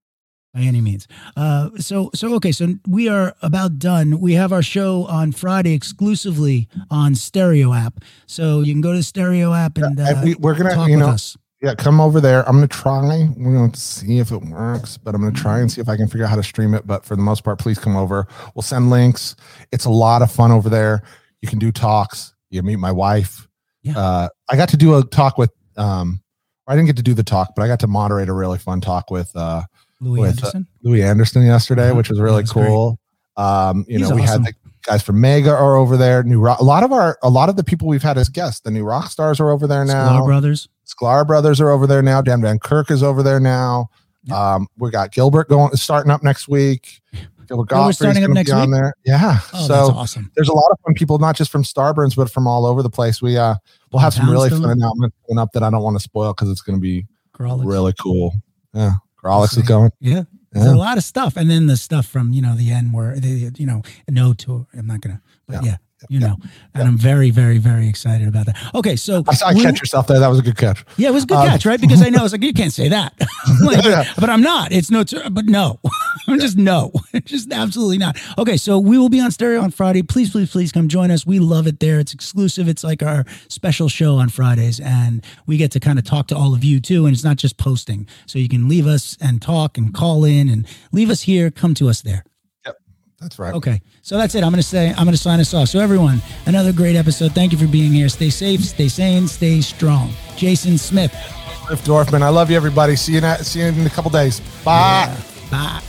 S3: By any means. Uh, so, so okay. So we are about done. We have our show on Friday exclusively on Stereo app. So you can go to the Stereo app and,
S1: Yeah, and
S3: uh,
S1: we- we're gonna,
S3: talk
S1: you
S3: with
S1: know,
S3: us.
S1: Yeah, come over there. I'm gonna try. We're gonna see if it works, but I'm gonna try and see if I can figure out how to stream it. But for the most part, please come over. We'll send links. It's a lot of fun over there. You can do talks. You meet my wife.
S3: Yeah.
S1: Uh, I got to do a talk with um, I didn't get to do the talk, but I got to moderate a really fun talk with uh,
S3: Louis
S1: with
S3: Anderson.
S1: Uh, Louis Anderson yesterday,
S3: Yeah,
S1: which was really
S3: that was
S1: cool. Um, you
S3: He's
S1: know, we
S3: awesome.
S1: had the guys from Mega are over there. New rock, a lot of our, a lot of the people we've had as guests, the new rock stars are over there now.
S3: Sklar Brothers.
S1: Sklar Brothers are over there now. Dan Van Kirk is over there now. Um, we got Gilbert going, starting up next week. Gilbert Gottfried's
S3: starting up
S1: gonna
S3: next
S1: be on
S3: week?
S1: there. Yeah.
S3: Oh,
S1: so
S3: that's awesome.
S1: there's a lot of fun people, not just from Starburns, but from all over the place. We uh, we'll have some really fun
S3: Townsville.
S1: announcements coming up that I don't want to spoil because it's going to be
S3: Grolix.
S1: really cool. Yeah, Grolix is
S3: Awesome.
S1: going.
S3: Yeah. There's
S1: Yeah.
S3: a lot of stuff. And then the stuff from, you know, the end where, the, you know, no tour. I'm not going to, but yeah,
S1: Yeah.
S3: you know, and I'm very, very, very excited about that. Okay. So
S1: I saw you
S3: we-
S1: catch yourself there. That was a good catch.
S3: yeah, it was a good
S1: Um,
S3: catch, right? Because I know it's like, you can't say that, Like,
S1: Yeah.
S3: but, but I'm not, it's no, tour, but no, I'm just no, just absolutely not. Okay. So we will be on Stereo on Friday. Please, please, please come join us. We love it there. It's exclusive. It's like our special show on Fridays, and we get to kind of talk to all of you too. And it's not just posting. So you can leave us and talk and call in and leave us here. Come to us there.
S1: That's right.
S3: Okay. So that's it. I'm going to say, I'm going to sign us off. So everyone, another great episode. Thank you for being here. Stay safe, stay sane, stay strong. Jason Smith.
S1: Cliff Dorfman. I love you, everybody. See you, na- see you in a couple days. Bye.
S3: Bye.